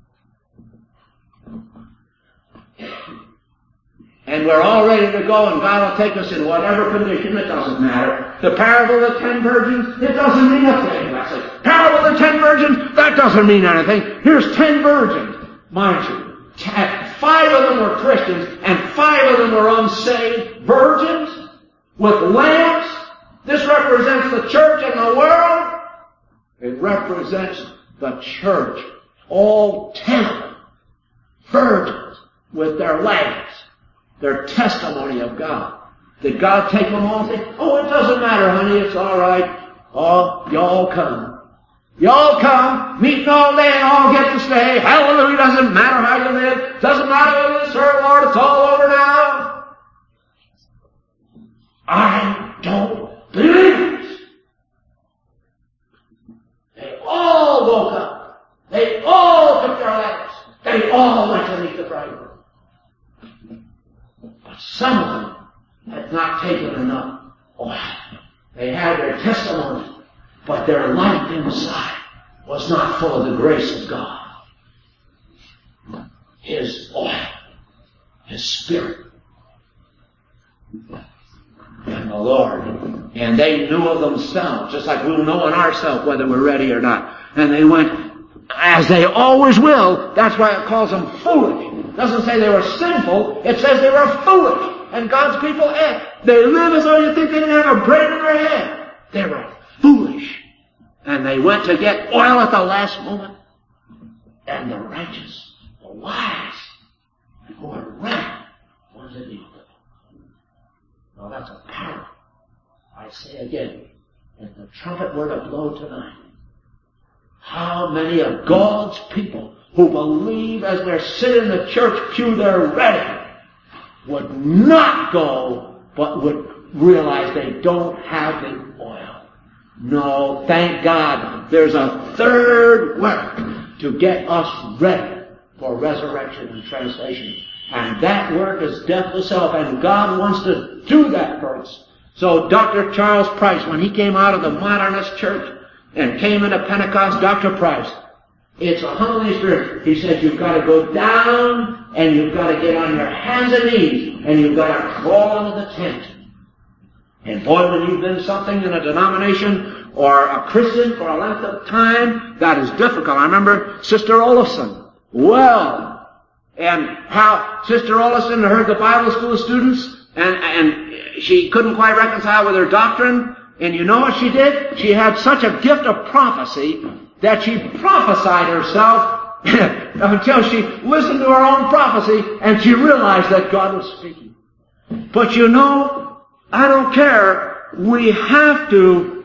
and we're all ready to go, and God will take us in whatever condition, it doesn't matter. The parable of the ten virgins, it doesn't mean a thing. I say, parable of the ten virgins, that doesn't mean anything. Here's ten virgins, mind you. Five of them were Christians, and five of them were unsaved virgins with lamps. This represents the church and the world. It represents the church. All ten of them, virgins with their lamps. Their testimony of God. Did God take them all and say, oh, it doesn't matter, honey, it's all right. Oh, y'all come. Y'all come, meeting all day and all get to stay. Hallelujah, doesn't matter how you live. Doesn't matter whether you serve the Lord, it's all over now. I don't believe it. They all woke up. They all took their lamps. They all went to meet the bridegroom. Some of them had not taken enough oil. They had their testimony, but their life inside was not full of the grace of God. His oil, His Spirit, and the Lord. And they knew of themselves, just like we'll know in ourselves whether we're ready or not. And they went as they always will. That's why it calls them foolish. It doesn't say they were sinful. It says they were foolish. And God's people, they live as though you think they didn't have a brain in their head. They were foolish. And they went to get oil at the last moment. And the righteous, the wise, who are ready, ones that need it. Now that's a parable. I say again, if the trumpet were to blow tonight, how many of God's people who believe as they're sitting in the church pew they're ready would not go, but would realize they don't have the oil. No, thank God, there's a third work to get us ready for resurrection and translation. And that work is death to self, and God wants to do that for us. So Doctor Charles Price, when he came out of the modernist church and came into Pentecost, Doctor Price, it's a humbling experience. He said you've got to go down and you've got to get on your hands and knees and you've got to crawl into the tent. And boy, when you've been something in a denomination or a Christian for a length of time, that is difficult. I remember Sister Olafson. Well, and how Sister Olafson heard the Bible school students and, and she couldn't quite reconcile with her doctrine. And you know what she did? She had such a gift of prophecy that she prophesied herself until she listened to her own prophecy and she realized that God was speaking. But you know, I don't care. We have to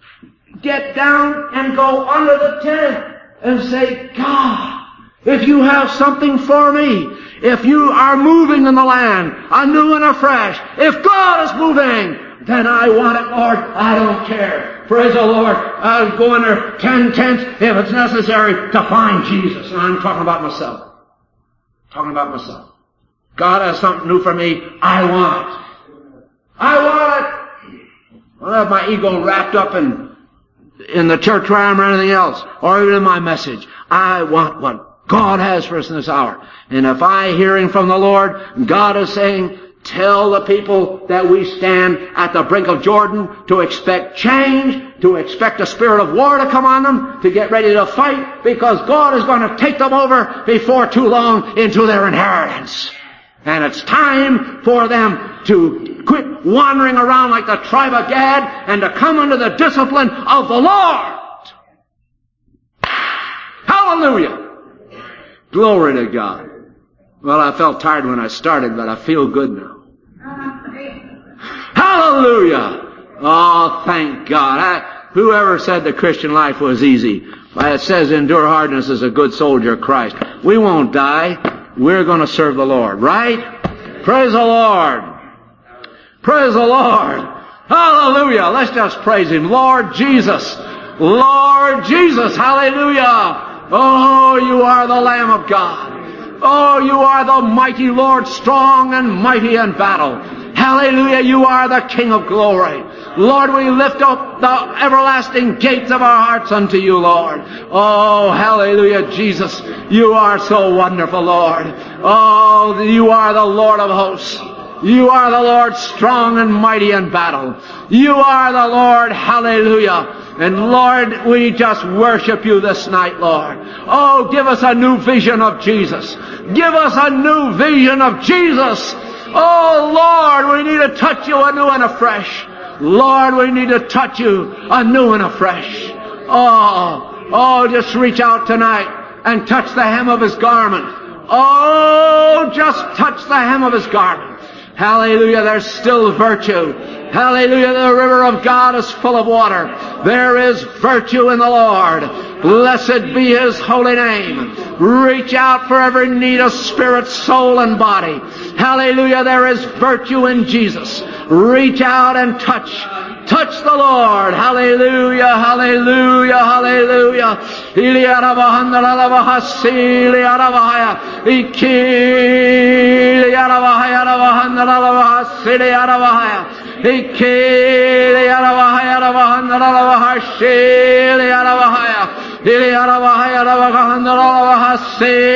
get down and go under the tent and say, God, if you have something for me, if you are moving in the land anew and afresh, if God is moving, then I want it, Lord. I don't care. Praise the Lord. I'll go under ten tents if it's necessary to find Jesus. And I'm talking about myself. Talking about myself. God has something new for me. I want it. I want it. I don't have my ego wrapped up in, in the church rhyme or anything else, or even in my message. I want what God has for us in this hour. And if I hearing from the Lord, God is saying, tell the people that we stand at the brink of Jordan to expect change, to expect a spirit of war to come on them, to get ready to fight, because God is going to take them over before too long into their inheritance. And it's time for them to quit wandering around like the tribe of Gad and to come under the discipline of the Lord. Hallelujah! Glory to God. Well, I felt tired when I started, but I feel good now. Hallelujah! Oh, thank God. I, whoever said the Christian life was easy? It says endure hardness as a good soldier of Christ. We won't die. We're going to serve the Lord, right? Praise the Lord. Praise the Lord. Hallelujah. Let's just praise Him. Lord Jesus. Lord Jesus. Hallelujah. Oh, you are the Lamb of God. Oh, you are the mighty Lord, strong and mighty in battle. Hallelujah, you are the King of glory. Lord, we lift up the everlasting gates of our hearts unto you, Lord. Oh, hallelujah, Jesus, you are so wonderful, Lord. Oh, you are the Lord of hosts. You are the Lord strong and mighty in battle. You are the Lord, hallelujah. And Lord, we just worship you this night, Lord. Oh, give us a new vision of Jesus. Give us a new vision of Jesus. Oh, Lord, we need to touch you anew and afresh. Lord, we need to touch you anew and afresh. Oh, oh, just reach out tonight and touch the hem of His garment. Oh, just touch the hem of His garment. Hallelujah, there's still virtue. Hallelujah, the river of God is full of water. There is virtue in the Lord. Blessed be His holy name. Reach out for every need of spirit, soul, and body. Hallelujah, there is virtue in Jesus. Reach out and touch. Touch the Lord. Hallelujah, hallelujah, hallelujah.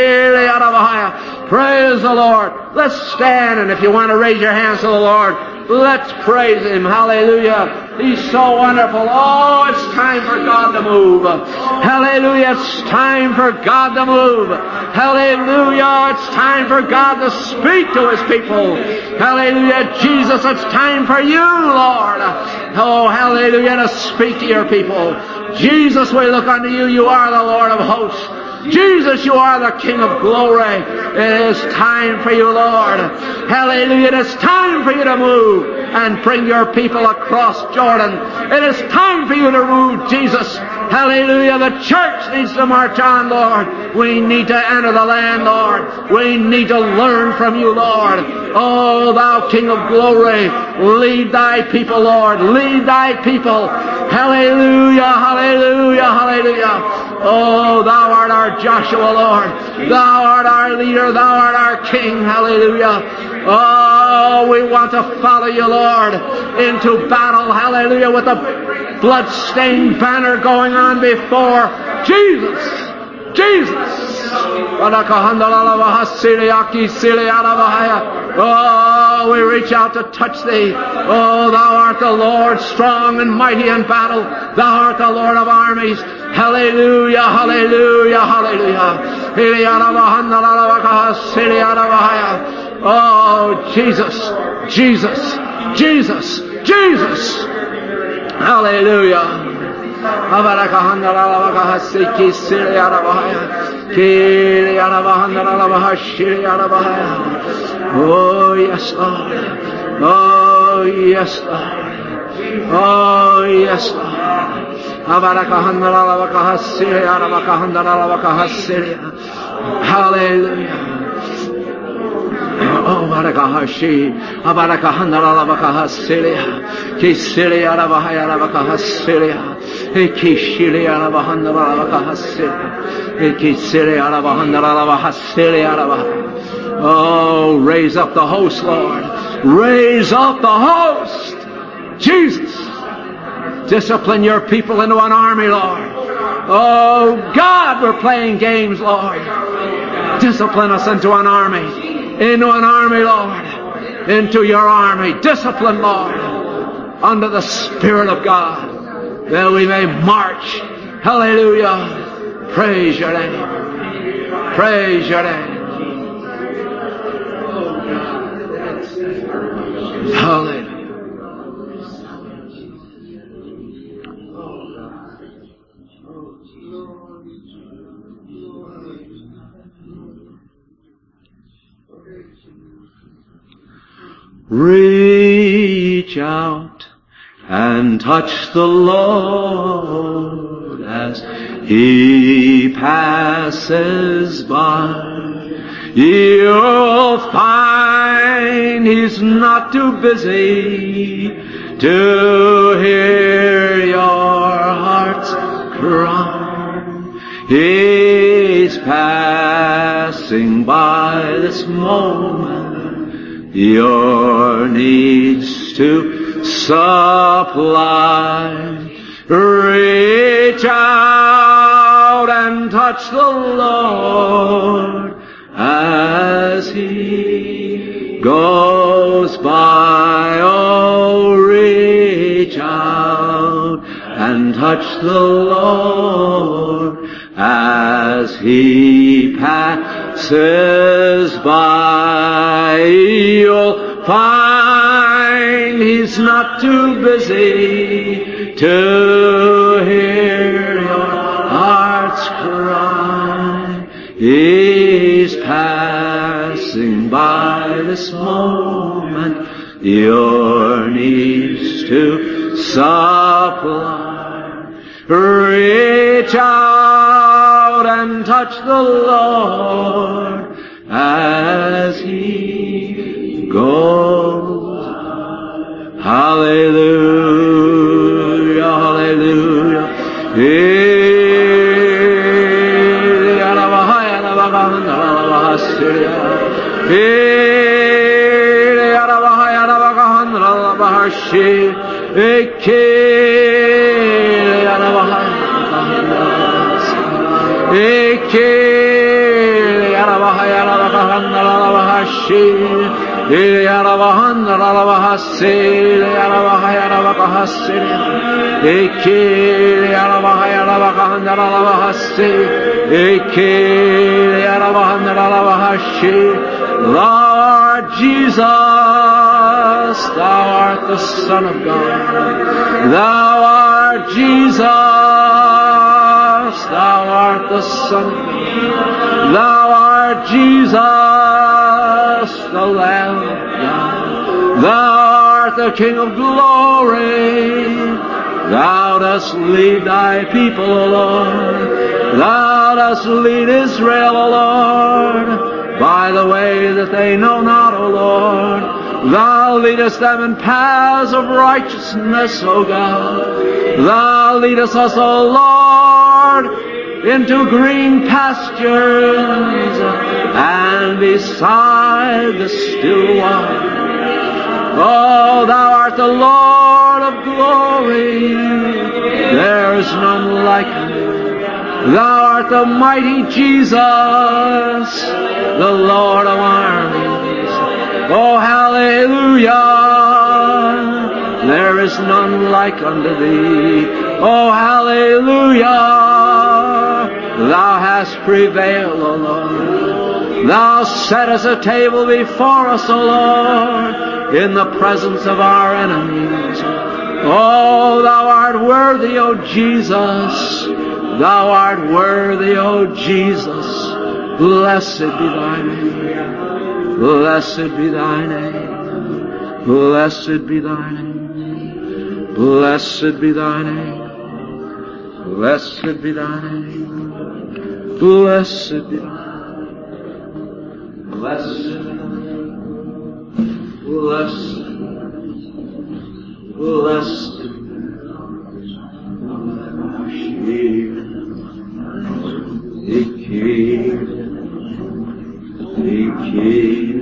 Praise the Lord. Let's stand, and if you want to raise your hands to the Lord, Let's praise Him. Hallelujah. He's so wonderful. Oh, it's time for God to move. Hallelujah. It's time for God to move. Hallelujah. It's time for God to speak to His people. Hallelujah. Jesus, it's time for you, Lord. Oh, hallelujah, to speak to your people. Jesus, we look unto you. You are the Lord of hosts. Jesus, you are the King of glory. It is time for you, Lord. Hallelujah. It is time for you to move and bring your people across Jordan. It is time for you to move, Jesus. Hallelujah. The church needs to march on, Lord. We need to enter the land, Lord. We need to learn from you, Lord. Oh, thou King of glory, lead thy people, Lord. Lead thy people. Hallelujah, hallelujah, hallelujah. Oh, thou art our Joshua, Lord. Thou art our leader. Thou art our King. Hallelujah. Oh, we want to follow you, Lord, into battle. Hallelujah. With the blood-stained banner going on before Jesus. Jesus. Oh, we reach out to touch thee. Oh, thou art the Lord, strong and mighty in battle. Thou art the Lord of armies. Hallelujah, hallelujah, hallelujah. Oh, Jesus, Jesus, Jesus, Jesus. Hallelujah. Oh, yes, Lord. Oh, yes, Lord. Oh, yes, Lord. Hallelujah. Oh, Barakahashi, Abarakahandarabakahasilia, Kisilia Rabahayarabakahasilia, Kishilia Rabahandarabakahasilia, Kisilia Rabahandarabahasilia. Oh, raise up the host, Lord. Raise up the host. Jesus, discipline your people into an army, Lord. Oh, God, we're playing games, Lord. Discipline us into an army. Into an army, Lord. Into your army. Discipline, Lord. Under the Spirit of God. That we may march. Hallelujah. Praise your name. Praise your name. Hallelujah. Reach out and touch the Lord as He passes by. You'll find He's not too busy to hear your heart's cry. He's passing by this moment, your needs to supply. Reach out and touch the Lord as He goes by. Oh, reach out and touch the Lord as He passes by. You'll find He's not too busy to hear your heart's cry. He's passing by this moment, your needs to supply. Reach out and touch the Lord as He goes. Hallelujah, hallelujah. Thou art Jesus, thou art the Son of God. Thou art Jesus, thou art the Son of God. Thou art Jesus, the Lamb of God. Thou art the King of glory. Thou dost lead thy people, O Lord. Thou dost lead Israel, O Lord, by the way that they know not, O Lord. Thou leadest them in paths of righteousness, O God. Thou leadest us, O Lord, into green pastures and beside the still water. Oh, thou art the Lord of glory. There is none like thee. Thou art the mighty Jesus, the Lord of armies. Oh, hallelujah. There is none like unto thee. Oh, hallelujah. Thou hast prevailed, O Lord. Thou settest a table before us, O Lord, in the presence of our enemies. Oh, thou art worthy, O Jesus. Thou art worthy, O Jesus. Blessed be thy name. Blessed be thy name. Blessed be thy name. Blessed be thy name. Blessed be thy name. Blessed be thy name. Blessed be thy name. Blessed. Blessed. The King, the King,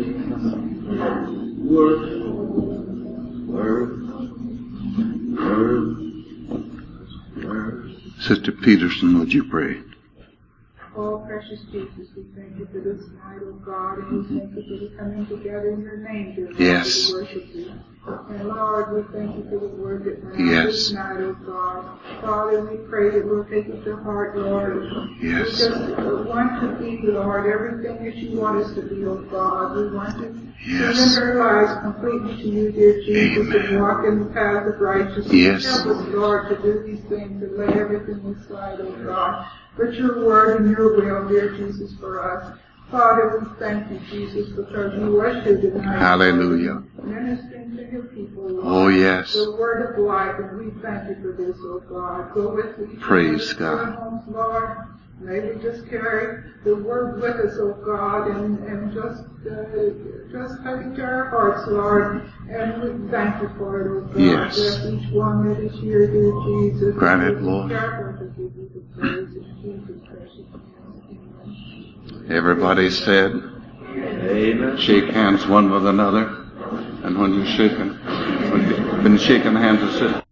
work, work, work, work. Sister Peterson, would you pray? Oh, precious Jesus, we thank you for this night, oh God, and we thank you for the coming together in your name, dear Lord, Yes. to worship you. And Lord, we thank you for the word that went out Yes. this night, oh God. Father, we pray that we'll take it to heart, Lord. Yes. We just want to be, Lord, everything that you want us to be, oh God. We want to Yes. surrender our lives completely to you, dear Jesus, Amen. and walk in the path of righteousness. Yes. Help us, Lord, to do these things and lay everything aside, oh God. But your word and your will, dear Jesus, for us. Father, we thank you, Jesus, because you are here tonight. Hallelujah. Ministering to your people, Lord. Oh, yes. The word of life, and we thank you for this, oh God. Go with each Praise one of God. our homes, Lord. May we just carry the word with us, oh God, and, and just uh, just cut into our hearts, Lord. And we thank you for it, oh God. Yes. Bless each one that is here, dear Jesus. Grant it, Lord. Careful to give you the praise in Jesus' precious name. Everybody said, Amen. shake hands one with another. And when you're shaking, when you've been shaking hands with sister